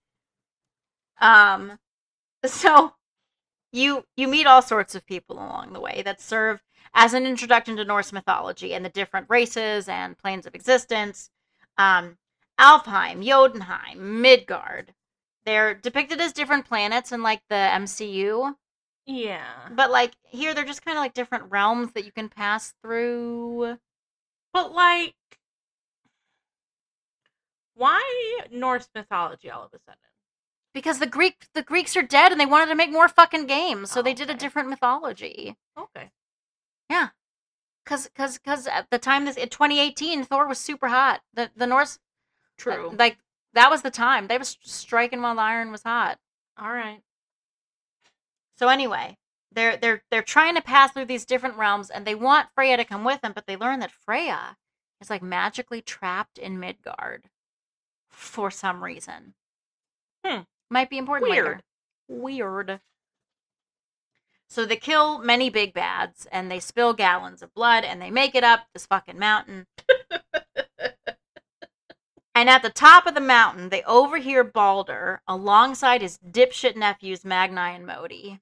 Um, so you you meet all sorts of people along the way that serve as an introduction to Norse mythology and the different races and planes of existence. Um, Alfheim, Jotunheim, Midgard. They're depicted as different planets in like the M C U. Yeah. But like here, they're just kind of like different realms that you can pass through. But like, why Norse mythology all of a sudden? Because the Greek the Greeks are dead and they wanted to make more fucking games, so Oh, they did a okay. different mythology. Okay. Yeah. Cause, cause, cause at the time this in twenty eighteen, Thor was super hot. The the Norse, True. like that was the time they was striking while the iron was hot. All right. So anyway, they're they're they're trying to pass through these different realms, and they want Freya to come with them, but they learn that Freya is like magically trapped in Midgard for some reason. Hmm. Might be important Weird. later. Weird. So they kill many big bads, and they spill gallons of blood, and they make it up this fucking mountain. And at the top of the mountain, they overhear Balder alongside his dipshit nephews, Magni and Modi.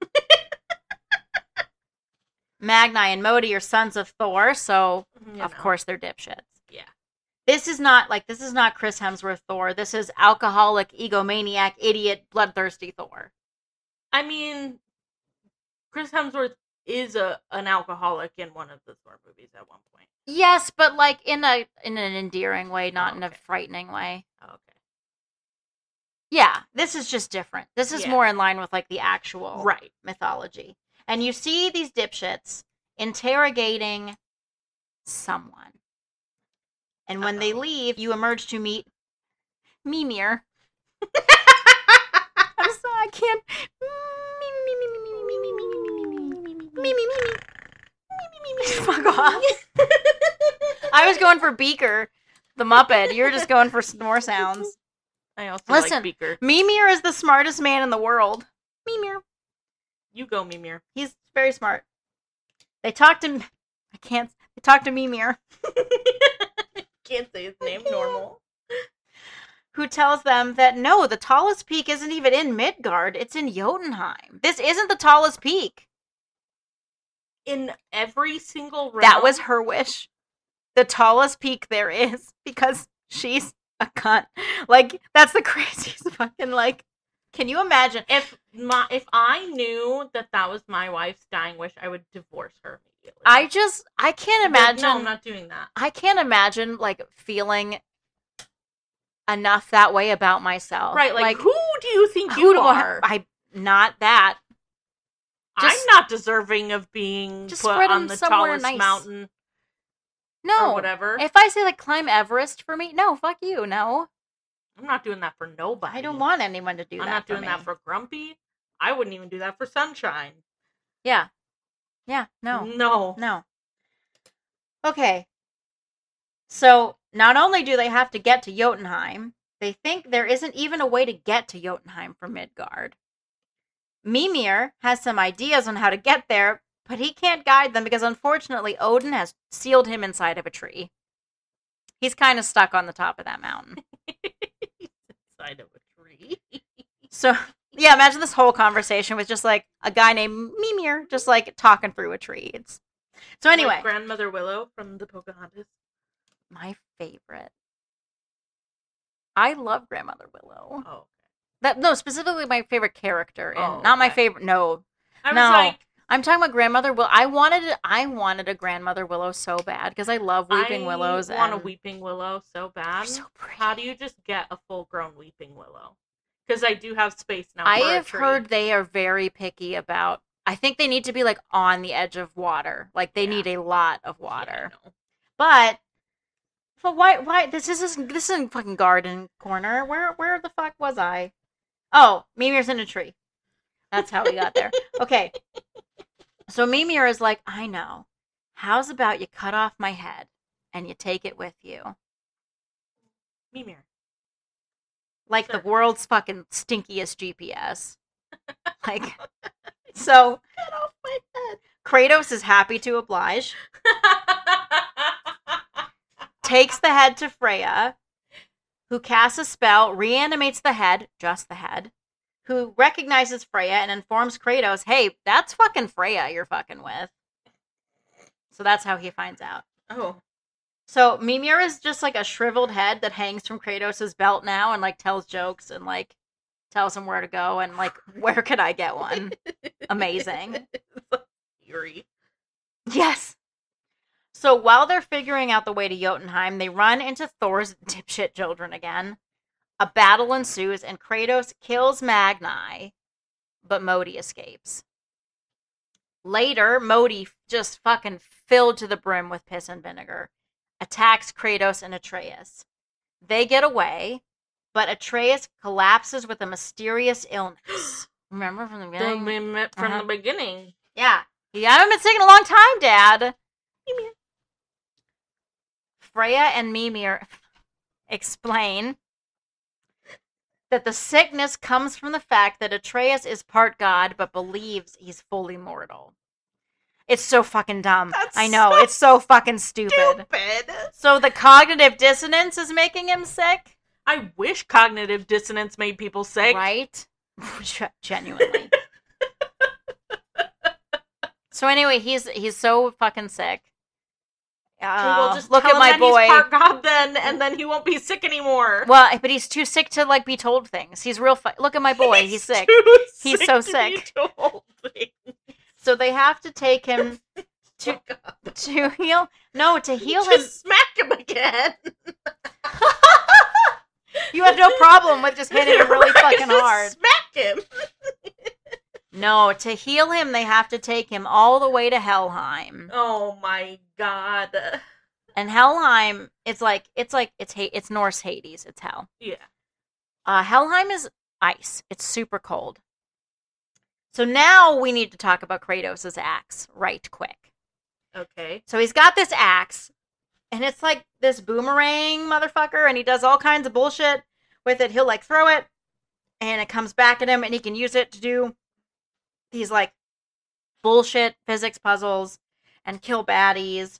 Magni and Modi are sons of Thor, so You of know. course they're dipshits. Yeah. This is not, like, this is not Chris Hemsworth Thor. This is alcoholic, egomaniac, idiot, bloodthirsty Thor. I mean, Chris Hemsworth is a an alcoholic in one of the Thor movies at one point. Yes, but, like, in a in an endearing way, not Oh, in a okay. frightening way. Oh, okay. Yeah, this is just different. This is Yeah. more in line with, like, the actual Right. mythology. And you see these dipshits interrogating someone. And when they Uh-oh. leave, you emerge to meet Mimir. I'm sorry, I can't. Fuck off. I was going for Beaker, the Muppet. You're just going for snore sounds. I also Listen. like Beaker. Mimir is the smartest man in the world. Mimir. You go, Mimir. He's very smart. They talk to... I can't... They talk to Mimir. Can't say his name normal. Who tells them that, no, the tallest peak isn't even in Midgard. It's in Jotunheim. This isn't the tallest peak. In every single realm. That was her wish. The tallest peak there is. Because she's a cunt. Like, that's the craziest fucking, like... Can you imagine? If my if I knew that that was my wife's dying wish, I would divorce her immediately. I just... I can't But imagine... No, I'm not doing that. I can't imagine, like, feeling enough that way about myself. Right, like, who do you think who you do I- are? I... Not that. Just- I'm not deserving of being Just put spread on 'em the somewhere tallest nice. mountain No. or whatever. If I say, like, climb Everest for me, no, fuck you, no. I'm not doing that for nobody. I don't want anyone to do I'm that not for doing me. that for Grumpy. I wouldn't even do that for Sunshine. Yeah. Yeah, no. No. No. Okay. So, not only do they have to get to Jotunheim, they think there isn't even a way to get to Jotunheim from Midgard. Mimir has some ideas on how to get there, but he can't guide them because unfortunately Odin has sealed him inside of a tree. He's kind of stuck on the top of that mountain. Inside of a tree. So, yeah, imagine this whole conversation with just like a guy named Mimir just like talking through a tree. It's... So anyway, Like Grandmother Willow from the Pocahontas. my favorite. I love Grandmother Willow. Oh. That no, specifically my favorite character, and Oh, not my okay. favorite. No, I was No. like, I'm talking about Grandmother Willow. I wanted, I wanted a Grandmother Willow so bad because I love Weeping I Willows. want and a Weeping Willow so they're bad. so pretty. How do you just get a full-grown Weeping Willow? Because I do have space now. I for a have tree. heard they are very picky about. I think they need to be like on the edge of water. Like they Yeah. need a lot of Yeah, water. I know. But, but why? Why this is this, this isn't fucking garden corner. Where where the fuck was I? Oh, Mimir's in a tree. That's how we got there. Okay. So Mimir is like, I know. How's about you cut off my head and you take it with you? Mimir. Like Sure. the world's fucking stinkiest G P S. Like, so Cut off my head. Kratos is happy to oblige, takes the head to Freya, who casts a spell, reanimates the head, just the head, who recognizes Freya and informs Kratos, hey, that's fucking Freya you're fucking with. So that's how he finds out. Oh. So Mimir is just like a shriveled head that hangs from Kratos' belt now and like tells jokes and like tells him where to go and like, where could I get one? Amazing. Eerie. Yes. So while they're figuring out the way to Jotunheim, they run into Thor's dipshit children again. A battle ensues and Kratos kills Magni, but Modi escapes. Later, Modi just fucking filled to the brim with piss and vinegar, attacks Kratos and Atreus. They get away, but Atreus collapses with a mysterious illness. Remember from the beginning? The, mim- from Uh-huh. the beginning. Yeah. You haven't been sick in a long time, Dad. Mimir. Freya and Mimir explain that the sickness comes from the fact that Atreus is part god but believes he's fully mortal. It's so fucking dumb. That's I know, so it's so fucking stupid. Stupid. So the cognitive dissonance is making him sick? I wish cognitive dissonance made people sick. Right? Genuinely. So anyway, he's he's so fucking sick. Uh, Well, just look tell at him my that boy. He's part god then, and then he won't be sick anymore. Well, but he's too sick to like be told things. He's real. Fu- look at my boy. He's, sick. too He's sick so to sick. be told things. So they have to take him to Oh, God. to heal. No, to heal him. Just smack him again. You have no problem with just hitting him really Right, fucking just hard. Smack him. No, to heal him, they have to take him all the way to Helheim. Oh my God. And Helheim, it's like it's like it's ha- it's Norse Hades. It's hell. Yeah. Uh, Helheim is ice. It's super cold. So now we need to talk about Kratos' axe right quick. Okay. So he's got this axe, and it's like this boomerang motherfucker, and he does all kinds of bullshit with it. He'll like throw it, and it comes back at him, and he can use it to do these like bullshit physics puzzles and kill baddies.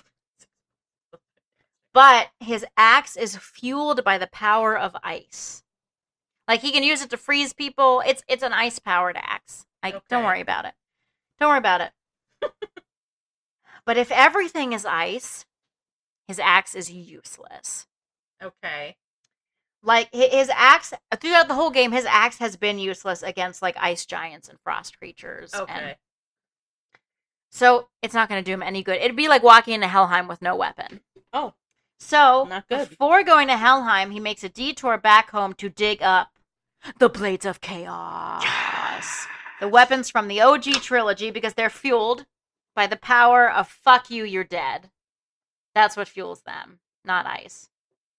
But his axe is fueled by the power of ice. Like he can use it to freeze people. It's it's an ice powered axe. I Okay. don't worry about it. Don't worry about it. But if everything is ice, his axe is useless. Okay. Like hi- his axe throughout the whole game, his axe has been useless against like ice giants and frost creatures. Okay. And so it's not going to do him any good. It'd be like walking into Helheim with no weapon. Oh. So Not good. before going to Helheim, he makes a detour back home to dig up the Blades of Chaos. The weapons from the O G trilogy because they're fueled by the power of fuck you, you're dead. That's what fuels them, not ice.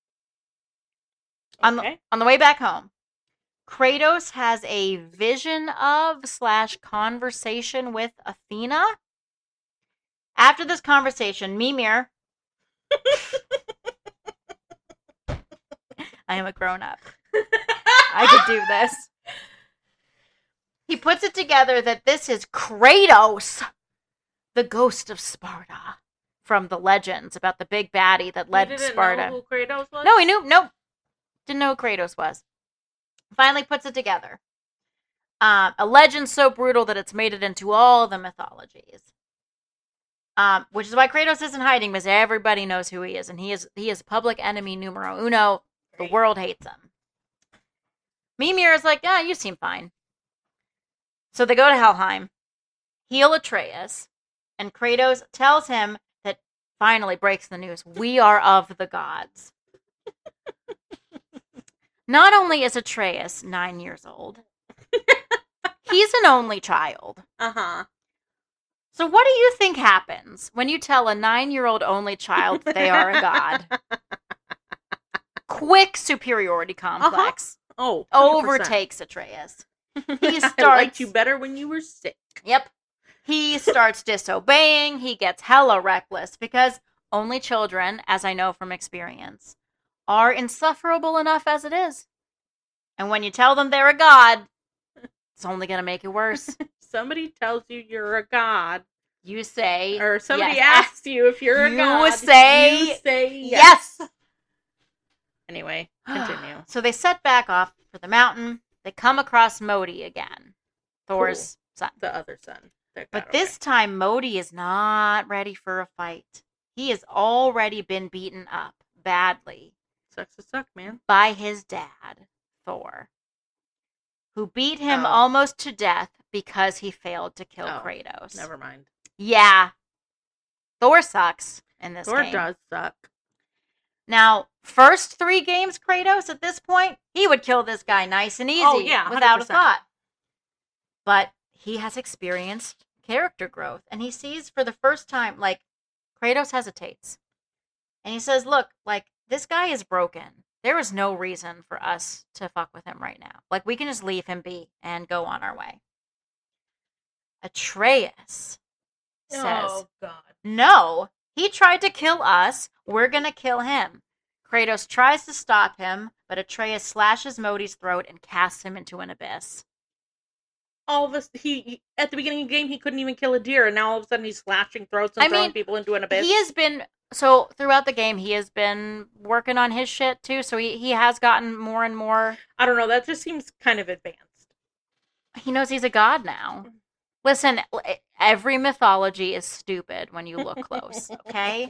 On the, Okay. on the way back home, Kratos has a vision of slash conversation with Athena. After this conversation, Mimir... I am a grown-up. I could do this. He puts it together that this is Kratos, the ghost of Sparta, from the legends about the big baddie that led You didn't Sparta. know who Kratos was? No, he knew. Nope. Didn't know who Kratos was. Finally puts it together. Um, a legend so brutal that it's made it into all the mythologies. Um, which is why Kratos isn't hiding, because everybody knows who he is, and he is he is public enemy numero uno. The Great. world hates him. Mimir is like, yeah, you seem fine. So they go to Helheim, heal Atreus, and Kratos tells him that finally breaks the news. We are of the gods. Not only is Atreus nine years old, he's an only child. Uh-huh. So what do you think happens when you tell a nine-year-old only child they are a god? Quick superiority complex Oh, one hundred percent. overtakes Atreus. He I liked starts... you better when you were sick. Yep. He starts disobeying. He gets hella reckless because only children, as I know from experience, are insufferable enough as it is. And when you tell them they're a god, it's only going to make it worse. Somebody tells you you're a god, You say, or somebody yes. asks you if you're a You god. say you say yes. yes. Anyway, continue. So they set back off for the mountain. They come across Modi again, Thor's son. The other son. that But got this time, Modi is not ready for a fight. He has already been beaten up badly away. Sucks to suck, man. by his dad, Thor, who beat him Oh. almost to death because he failed to kill Oh, Kratos. Never mind. Yeah. Thor sucks in this Thor game. does suck. Now, first three games, Kratos, at this point, he would kill this guy nice and easy Oh, yeah, one hundred without a percent. thought. But he has experienced character growth, and he sees for the first time, like, Kratos hesitates. And he says, look, like, this guy is broken. There is no reason for us to fuck with him right now. Like, we can just leave him be and go on our way. Atreus says, Oh, God. no, he tried to kill us. We're going to kill him. Kratos tries to stop him, but Atreus slashes Modi's throat and casts him into an abyss. All this, he, he at the beginning of the game, he couldn't even kill a deer, and now all of a sudden he's slashing throats and I throwing mean, people into an abyss. He has been, so throughout the game, he has been working on his shit too, so he, he has gotten more and more. I don't know, that just seems kind of advanced. He knows he's a god now. Listen, every mythology is stupid when you look close, okay?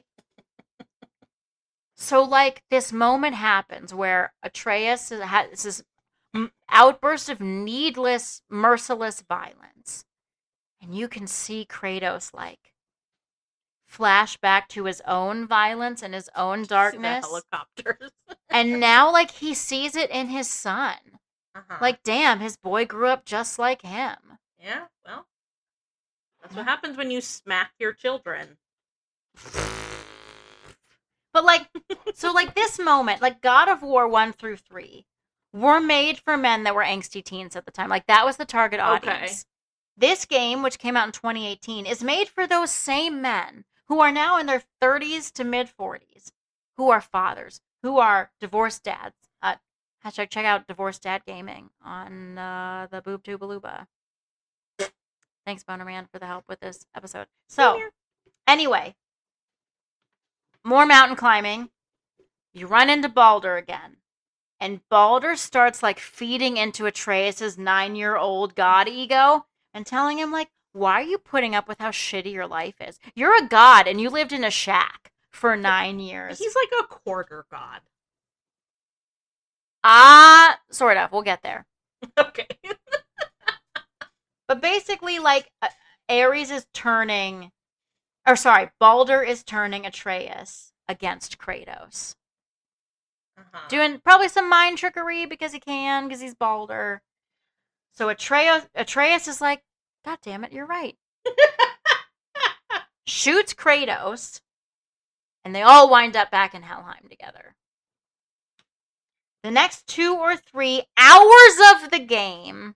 So, like, this moment happens where Atreus has this outburst of needless, merciless violence. And you can see Kratos, like, flash back to his own violence and his own darkness. See the helicopters. And now, like, he sees it in his son. Uh-huh. Like, damn, his boy grew up just like him. Yeah, well, that's what happens when you smack your children. But, like, so, like, this moment, like, God of War one through three were made for men that were angsty teens at the time. Like, that was the target audience. Okay. This game, which came out in twenty eighteen, is made for those same men who are now in their thirties to mid-forties, who are fathers, who are divorced dads. Uh, hashtag check out Divorced Dad Gaming on uh, the Boob Tubaluba. Thanks, Boner Man, for the help with this episode. So, anyway, more mountain climbing. You run into Baldur again. And Baldur starts, like, feeding into Atreus' nine-year-old god ego and telling him, like, why are you putting up with how shitty your life is? You're a god, and you lived in a shack for nine years. He's like a quarter god. Ah, sort of. We'll get there. Okay. But basically, like, uh, Ares is turning... Or, sorry, Baldur is turning Atreus against Kratos. Uh-huh. Doing probably some mind trickery because he can, because he's Baldur. So Atreus, Atreus is like, God damn it, you're right. Shoots Kratos, and they all wind up back in Helheim together. The next two or three hours of the game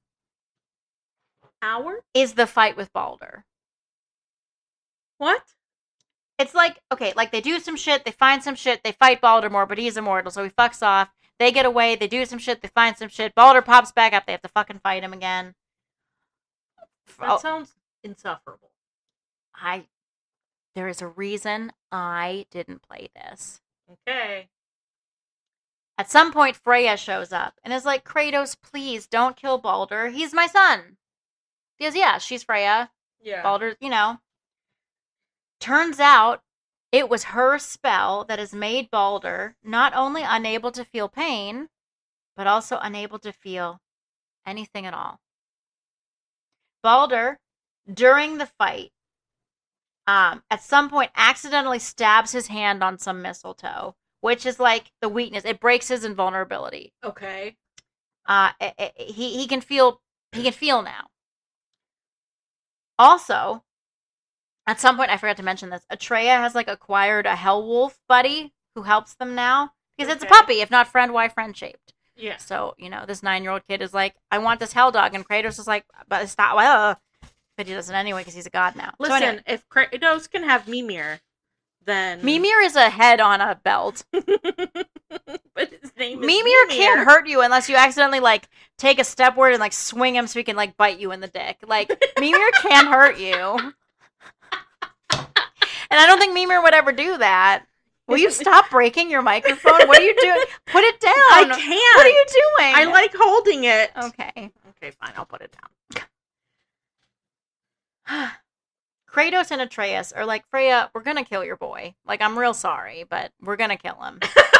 Hour? is the fight with Baldur. What? It's like, okay, like they do some shit, they find some shit, they fight Baldur more, but he's immortal, so he fucks off. They get away, they do some shit, they find some shit. Baldur pops back up, they have to fucking fight him again. That Oh, sounds insufferable. I, there is a reason I didn't play this. Okay. At some point, Freya shows up and is like, Kratos, please don't kill Baldur. He's my son. He goes, yeah, she's Freya. Yeah. Baldur, you know. Turns out it was her spell that has made Baldur not only unable to feel pain, but also unable to feel anything at all. Baldur, during the fight, um, at some point accidentally stabs his hand on some mistletoe, which is like the weakness. It breaks his invulnerability. Okay. Uh, it, it, he he can feel he can feel now. Also, at some point, I forgot to mention this. Atreya has like acquired a hell wolf buddy who helps them now because it's a Okay. puppy. If not friend, why friend shaped? Yeah. So you know, this nine-year-old kid is like, I want this hell dog, and Kratos is like, but it's not well. But he doesn't anyway because he's a god now. Listen, so anyway, if Kratos can have Mimir, then Mimir is a head on a belt. but his name is Mimir can't hurt you unless you accidentally like take a step word and like swing him so he can like bite you in the dick. Like Mimir can't hurt you. And I don't think Mimir would ever do that. Will you stop breaking your microphone? What are you doing? Put it down. I can't. What are you doing? I like holding it. Okay. Okay, fine. I'll put it down. Kratos and Atreus are like, Freya, we're gonna kill your boy. Like, I'm real sorry, but we're gonna kill him.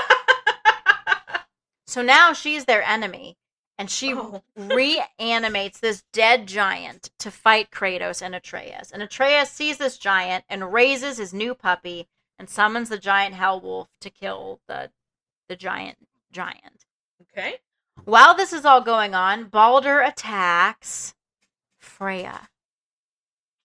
So now she's their enemy, and she Oh. reanimates this dead giant to fight Kratos and Atreus. And Atreus sees this giant and raises his new puppy and summons the giant hell wolf to kill the the giant giant. Okay. While this is all going on, Baldur attacks Freya.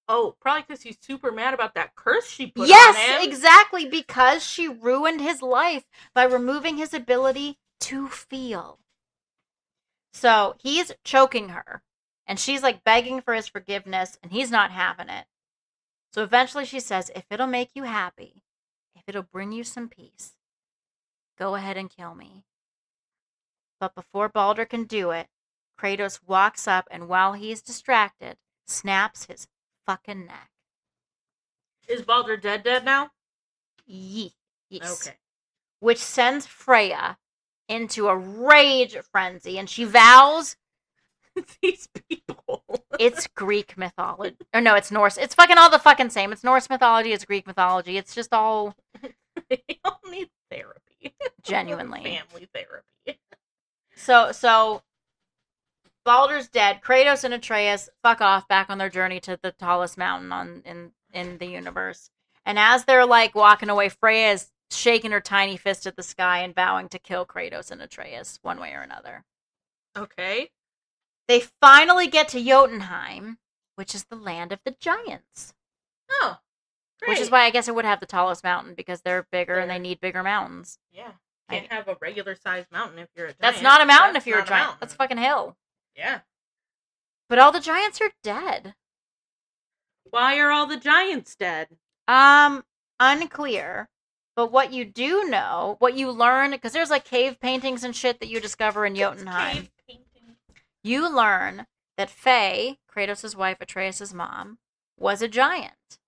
Oh, probably because he's super mad about that curse she put yes, on him. exactly, because she ruined his life by removing his ability to feel. So he's choking her, and she's like begging for his forgiveness, and he's not having it. So eventually she says, if it'll make you happy, if it'll bring you some peace, go ahead and kill me. But before Balder can do it, Kratos walks up, and while he's distracted, snaps his fucking neck. Is Balder dead dead now? Ye- yes. Okay. Which sends Freya into a rage frenzy, and she vows These people. it's Greek mythology. Or no, it's Norse. It's fucking all the fucking same. It's Norse mythology, it's Greek mythology. It's just all They all need therapy. genuinely. Family therapy. So, so Baldur's dead. Kratos and Atreus fuck off back on their journey to the tallest mountain on in in the universe. And as they're like walking away, Freya is shaking her tiny fist at the sky and vowing to kill Kratos and Atreus one way or another. Okay. They finally get to Jotunheim, which is the land of the giants. Oh, great. Which is why I guess it would have the tallest mountain, because they're bigger They're- and they need bigger mountains. Yeah. Can't have a regular sized mountain if you're a giant. That's not a mountain That's if you're a not giant. mountain. That's a fucking hill. Yeah. But all the giants are dead. Why are all the giants dead? Um, unclear. But what you do know, what you learn, because there's like cave paintings and shit that you discover in Jotunheim. Cave painting. You learn that Faye, Kratos' wife, Atreus' mom, was a giant.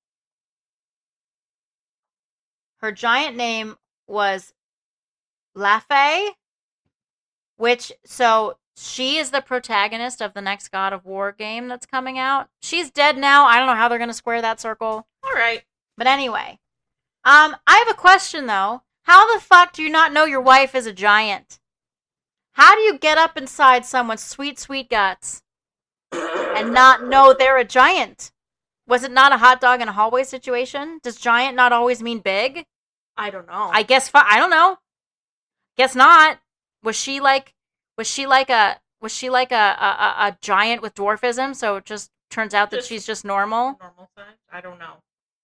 Her giant name was Laufey, which, so she is the protagonist of the next God of War game that's coming out. She's dead now. I don't know how they're going to square that circle. All right. But anyway, um, I have a question though. How the fuck do you not know your wife is a giant? How do you get up inside someone's sweet, sweet guts and not know they're a giant? Was it not a hot dog in a hallway situation? Does giant not always mean big? I don't know. I guess fu- I don't know. Guess not. Was she like? Was she like a? Was she like a a, a, a giant with dwarfism? So it just turns out that Just- she's just normal. Normal size? I don't know.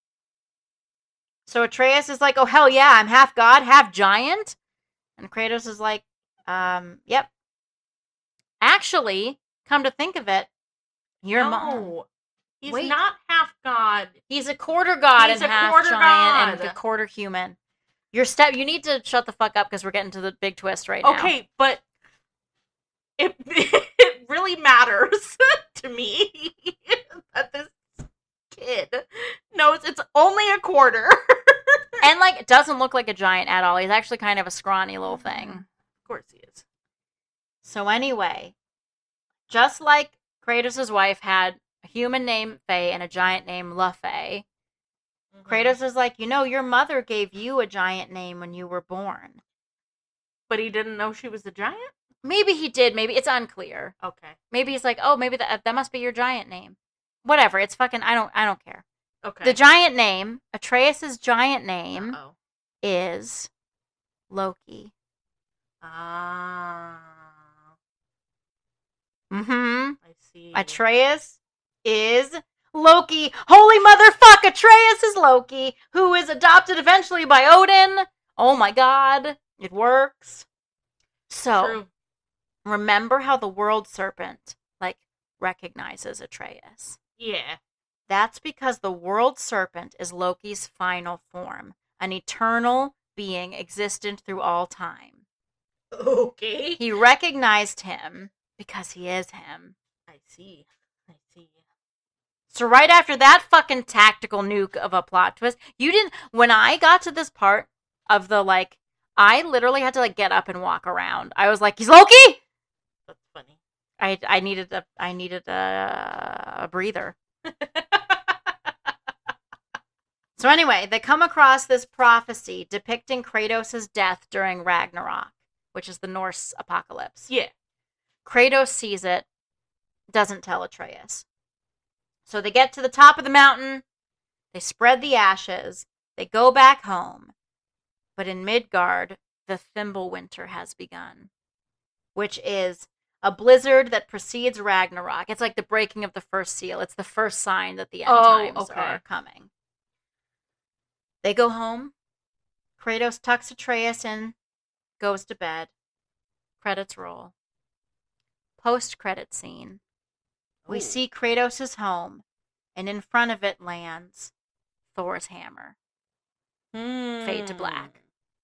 So Atreus is like, "Oh hell yeah, I'm half god, half giant," and Kratos is like, "Um, yep." Actually, come to think of it, your no. mom. He's Wait. not half god. He's a quarter god He's and a half quarter giant and god. a quarter human. Your step. You need to shut the fuck up because we're getting to the big twist right now. Okay, but it it really matters to me that this kid knows it's only a quarter. And, like, it doesn't look like a giant at all. He's actually kind of a scrawny little thing. Of course he is. So, anyway, just like Kratos' wife had a human named Faye and a giant named Laufey, Mhm. Kratos is like, you know, your mother gave you a giant name when you were born. But he didn't know she was a giant? Maybe he did. Maybe it's unclear. Okay. Maybe he's like, oh, maybe that that must be your giant name. Whatever. It's fucking. I don't. I don't care. Okay. The giant name, Atreus' giant name, Uh-oh. is Loki. Ah. Mm-hmm. I see. Atreus is Loki. Holy motherfuck, Atreus is Loki, who is adopted eventually by Odin. Oh my god, it works. So, True. remember how the world serpent, like, recognizes Atreus. Yeah. That's because the world serpent is Loki's final form, an eternal being existent through all time. Okay. He recognized him because he is him. I see. I see. So right after that fucking tactical nuke of a plot twist, you didn't, when I got to this part of the, like, I literally had to, like, get up and walk around. I was like, he's Loki! That's funny. I, I needed a, I needed a, a breather. So anyway, they come across this prophecy depicting Kratos' death during Ragnarok, which is the Norse apocalypse. Yeah. Kratos sees it, doesn't tell Atreus. So they get to the top of the mountain, they spread the ashes, they go back home. But in Midgard, the Thimble Winter has begun, which is a blizzard that precedes Ragnarok. It's like the breaking of the first seal. It's the first sign that the end Oh, times okay. are coming. They go home. Kratos tucks Atreus in, goes to bed. Credits roll. Post-credit scene. We Ooh. see Kratos' home, and in front of it lands Thor's hammer. Hmm. Fade to black.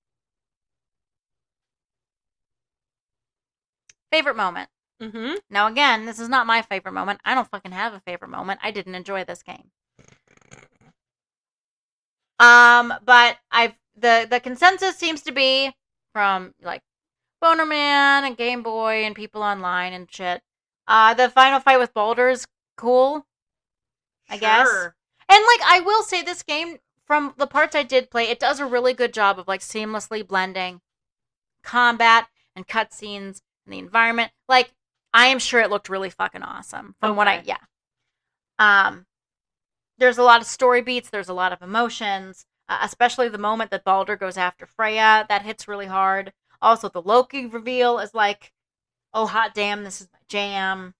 Favorite moment. Mm-hmm. Now, again, this is not my favorite moment. I don't fucking have a favorite moment. I didn't enjoy this game. Um, but I've the the consensus seems to be from like Bonerman and Game Boy and people online and shit. Uh, the final fight with Baldur's cool, I guess. Sure. And like I will say, this game, from the parts I did play, it does a really good job of like seamlessly blending combat and cutscenes and the environment. Like, I am sure it looked really fucking awesome from what I Okay. yeah. Um, there's a lot of story beats. There's a lot of emotions, uh, especially the moment that Baldur goes after Freya. That hits really hard. Also, the Loki reveal is like, oh hot damn, this is my jam.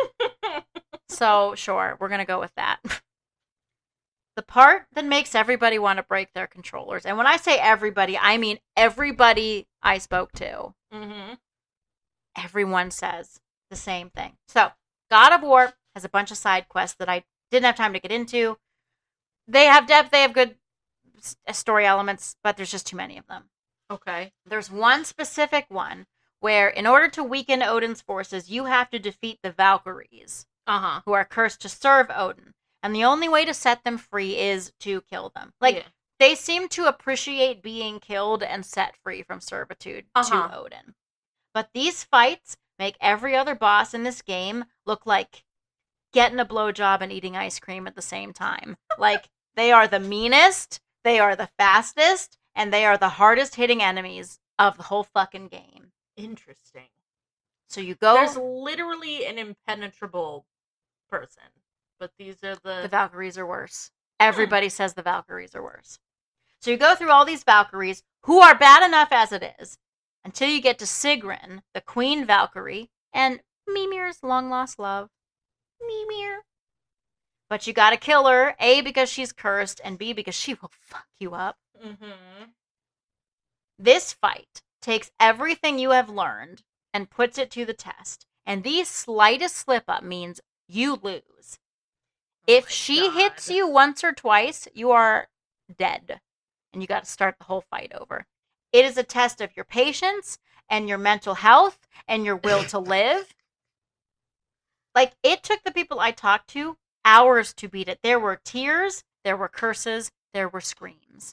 So sure, we're gonna go with that. The part that makes everybody want to break their controllers, and when I say everybody, I mean everybody I spoke to. Mm-hmm. Everyone says the same thing. So, God of War has a bunch of side quests that I didn't have time to get into. They have depth, they have good story elements, but there's just too many of them. Okay. There's one specific one where, in order to weaken Odin's forces, you have to defeat the Valkyries, Uh-huh. who are cursed to serve Odin. And the only way to set them free is to kill them. Like, Yeah. they seem to appreciate being killed and set free from servitude Uh-huh. to Odin. But these fights make every other boss in this game look like getting a blowjob and eating ice cream at the same time. Like, they are the meanest, they are the fastest, and they are the hardest hitting enemies of the whole fucking game. Interesting. So you go... There's literally an impenetrable person, but these are the... The Valkyries are worse. Everybody hmm. says the Valkyries are worse. So you go through all these Valkyries, who are bad enough as it is, until you get to Sigrun, the Queen Valkyrie, and Mimir's long-lost love. Mimir. But you gotta kill her, A, because she's cursed, and B, because she will fuck you up. Mm-hmm. This fight takes everything you have learned and puts it to the test. And the slightest slip-up means you lose. Oh if she God. hits you once or twice, you are dead. And you gotta start the whole fight over. It is a test of your patience and your mental health and your will to live. Like, it took the people I talked to hours to beat it. There were tears, there were curses, there were screams.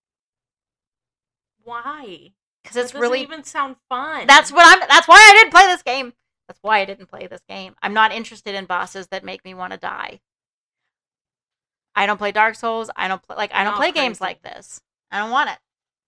Why? Because it's that doesn't really even sound fun. That's what I'm. That's why I didn't play this game. That's why I didn't play this game. I'm not interested in bosses that make me want to die. I don't play Dark Souls. I don't play like I don't Oh, play crazy. games like this. I don't want it.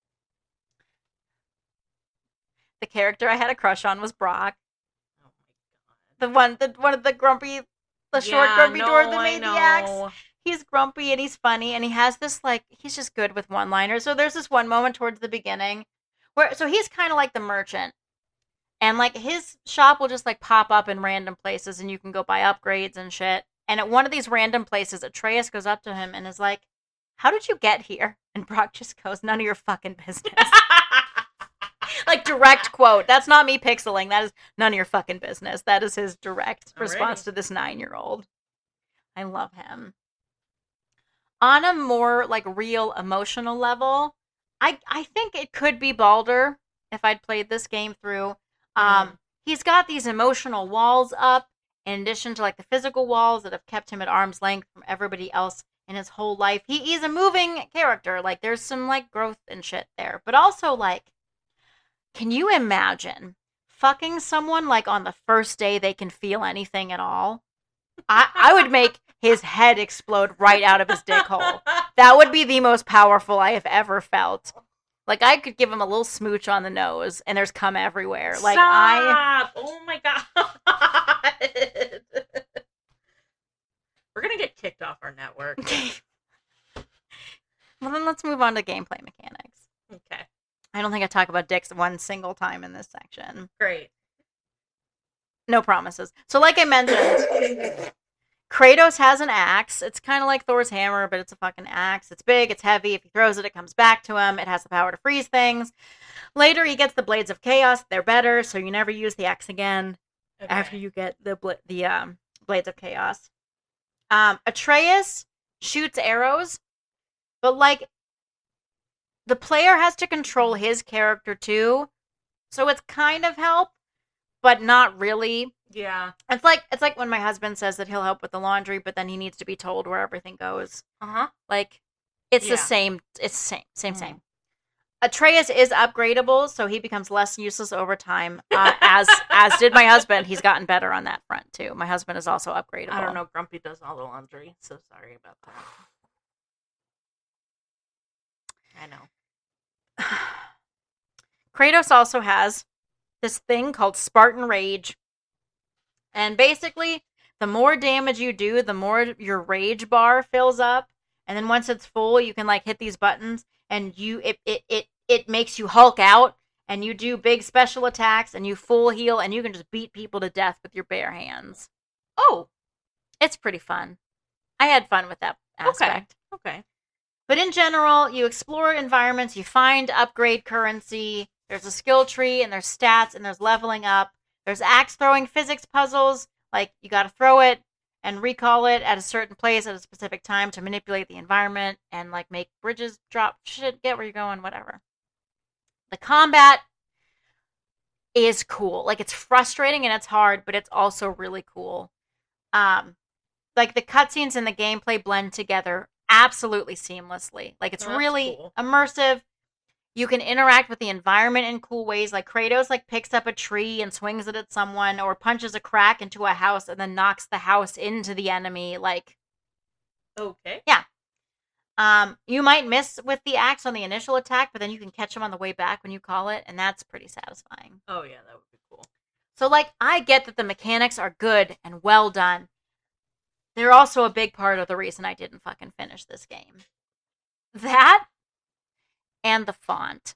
The character I had a crush on was Brock. Oh my God. The one, the one of the grumpy, the short Yeah, grumpy no, dwarf that I made the axe. know. He's grumpy and he's funny and he has this like he's just good with one-liners. So there's this one moment towards the beginning where so he's kind of like the merchant. And like his shop will just like pop up in random places and you can go buy upgrades and shit. And at one of these random places, Atreus goes up to him and is like, "How did you get here?" And Brock just goes, "None of your fucking business." Like, direct quote. That's not me pixeling. That is none of your fucking business. That is his direct Alrighty. response to this nine-year-old. I love him. On a more, like, real emotional level, I I think it could be Baldur if I'd played this game through. Um, Mm. He's got these emotional walls up, in addition to, like, the physical walls that have kept him at arm's length from everybody else in his whole life. He, he's a moving character. Like, there's some, like, growth and shit there. But also, like, can you imagine fucking someone, like, on the first day they can feel anything at all? I, I would make his head explode right out of his dick hole. That would be the most powerful I have ever felt. Like, I could give him a little smooch on the nose, and there's cum everywhere. Like, Stop! I... Oh my God! We're gonna get kicked off our network. Well, then let's move on to gameplay mechanics. Okay. I don't think I talk about dicks one single time in this section. Great. No promises. So like I mentioned, Kratos has an axe. It's kind of like Thor's hammer, but it's a fucking axe. It's big, it's heavy. If he throws it, it comes back to him. It has the power to freeze things. Later, he gets the Blades of Chaos. They're better, so you never use the axe again okay. after you get the bl- the um, Blades of Chaos. Um, Atreus shoots arrows, but like the player has to control his character too, so it's kind of help, but not really. Yeah. It's like it's like when my husband says that he'll help with the laundry, but then he needs to be told where everything goes. Uh-huh. Like, it's yeah. the same. It's the same. Same, mm. same. Atreus is upgradable, so he becomes less useless over time, uh, as as did my husband. He's gotten better on that front, too. My husband is also upgradable. I don't know. Grumpy does all the laundry, so sorry about that. I know. Kratos also has this thing called Spartan Rage. And basically, the more damage you do, the more your rage bar fills up. And then once it's full, you can like hit these buttons and you it it it, it makes you Hulk out and you do big special attacks and you full heal and you can just beat people to death with your bare hands. Oh, it's pretty fun. I had fun with that aspect. Okay. Okay. But in general, you explore environments, you find upgrade currency, there's a skill tree and there's stats and there's leveling up. There's axe throwing physics puzzles, like you got to throw it and recall it at a certain place at a specific time to manipulate the environment and like make bridges drop shit, get where you're going, whatever. The combat is cool. Like it's frustrating and it's hard, but it's also really cool. Um, like the cutscenes and the gameplay blend together absolutely seamlessly. Like it's oh, really cool. immersive. You can interact with the environment in cool ways. Like Kratos like picks up a tree and swings it at someone or punches a crack into a house and then knocks the house into the enemy. Like, okay. Yeah. Um, you might miss with the axe on the initial attack, but then you can catch them on the way back when you call it. And that's pretty satisfying. Oh, yeah. That would be cool. So like, I get that the mechanics are good and well done. They're also a big part of the reason I didn't fucking finish this game. That and the font.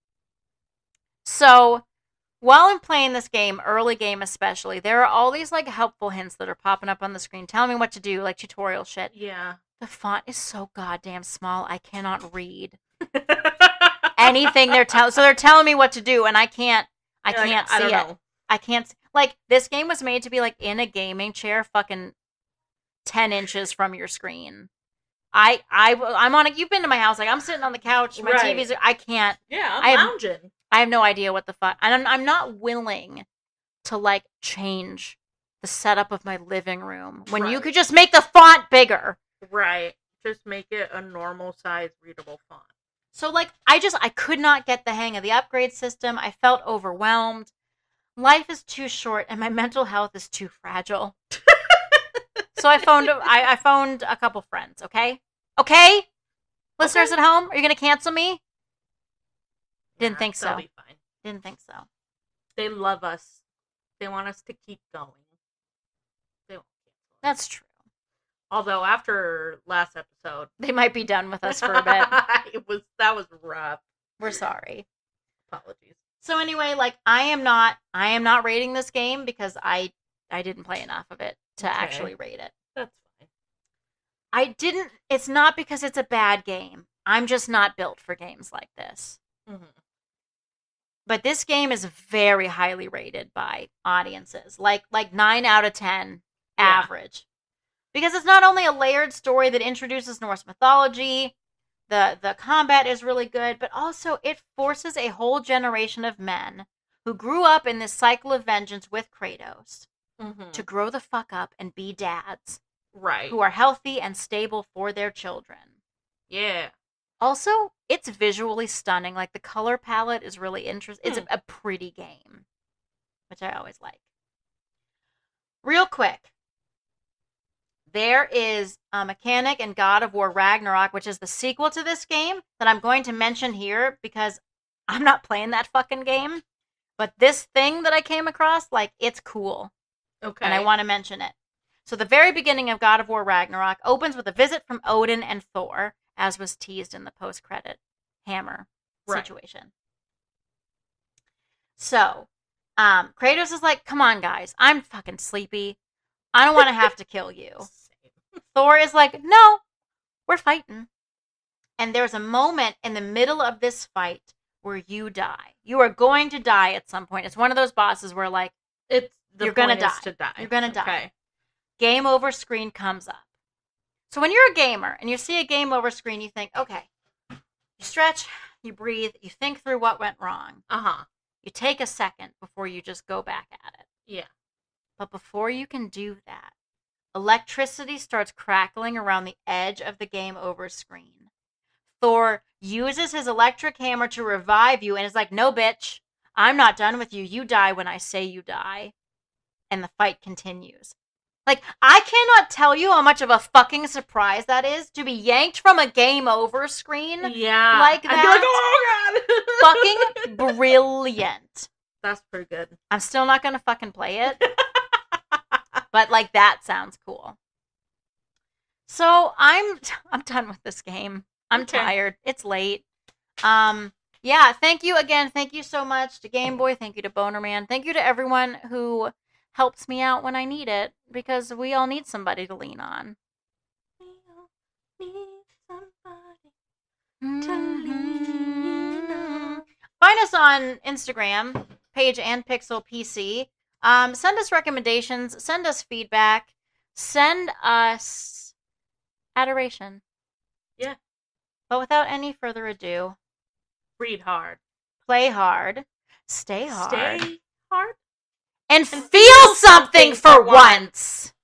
So, while I'm playing this game, early game especially, there are all these like helpful hints that are popping up on the screen telling me what to do, like tutorial shit. Yeah. The font is so goddamn small, I cannot read anything they're telling. So they're telling me what to do, and I can't. I You're can't like, see I it. Know. I can't. Like this game was made to be like in a gaming chair, fucking ten inches from your screen. I, I, I'm on a, you've been to my house, like, I'm sitting on the couch, my right. T V's, I can't. Yeah, I'm I have, lounging. I have no idea what the fuck, and I'm, I'm not willing to, like, change the setup of my living room when right. you could just make the font bigger. Right. Just make it a normal size readable font. So, like, I just, I could not get the hang of the upgrade system. I felt overwhelmed. Life is too short, and my mental health is too fragile. So I phoned, I, I phoned a couple friends, okay? Okay? Listeners okay. at home, are you going to cancel me? Didn't nah, think so. That'll be fine. Didn't think so. They love us. They want us to keep going. They won't cancel us. That's true. Although after last episode, they might be done with us for a bit. it was that was rough. We're sorry. Apologies. So anyway, like I am not, I am not rating this game because I, I didn't play enough of it to okay. actually rate it. That's fine. I didn't, it's not because it's a bad game. I'm just not built for games like this. Mm-hmm. But this game is very highly rated by audiences. Like, like nine out of ten yeah. average. Because it's not only a layered story that introduces Norse mythology, the, the combat is really good, but also it forces a whole generation of men who grew up in this cycle of vengeance with Kratos mm-hmm. to grow the fuck up and be dads. Right. Who are healthy and stable for their children. Yeah. Also, it's visually stunning. Like, the color palette is really interesting. Hmm. It's a, a pretty game, which I always like. Real quick. There is a mechanic in God of War Ragnarok, which is the sequel to this game, that I'm going to mention here because I'm not playing that fucking game. But this thing that I came across, like, it's cool. Okay. And I want to mention it. So the very beginning of God of War Ragnarok opens with a visit from Odin and Thor, as was teased in the post-credit Hammer right. situation. So, Um, Kratos is like, come on, guys. I'm fucking sleepy. I don't want to have to kill you. Same. Thor is like, no, we're fighting. And there's a moment in the middle of this fight where you die. You are going to die at some point. It's one of those bosses where, like, It's the You're gonna point is die. to die. You're gonna die. Okay. game over screen comes up. So when you're a gamer and you see a game over screen, you think, okay, you stretch, you breathe, you think through what went wrong. Uh huh. You take a second before you just go back at it. Yeah. But before you can do that, electricity starts crackling around the edge of the game over screen. Thor uses his electric hammer to revive you and is like, no, bitch, I'm not done with you. You die when I say you die. And the fight continues. Like, I cannot tell you how much of a fucking surprise that is to be yanked from a game over screen. Yeah. Like I'd be like, that. oh god. Fucking brilliant. That's pretty good. I'm still not gonna fucking play it. But, like, that sounds cool. So, I'm I'm done with this game. I'm Okay. tired. It's late. Um, yeah, thank you again. Thank you so much to Game Boy. Thank you to Boner Man. Thank you to everyone who helps me out when I need it, because we all need somebody to lean on. We all need somebody to Mm-hmm. lean on. Find us on Instagram, page and Pixel P C. Um, send us recommendations. Send us feedback. Send us adoration. Yeah. But without any further ado, Read hard. play hard, stay hard, Stay hard. and feel something for once.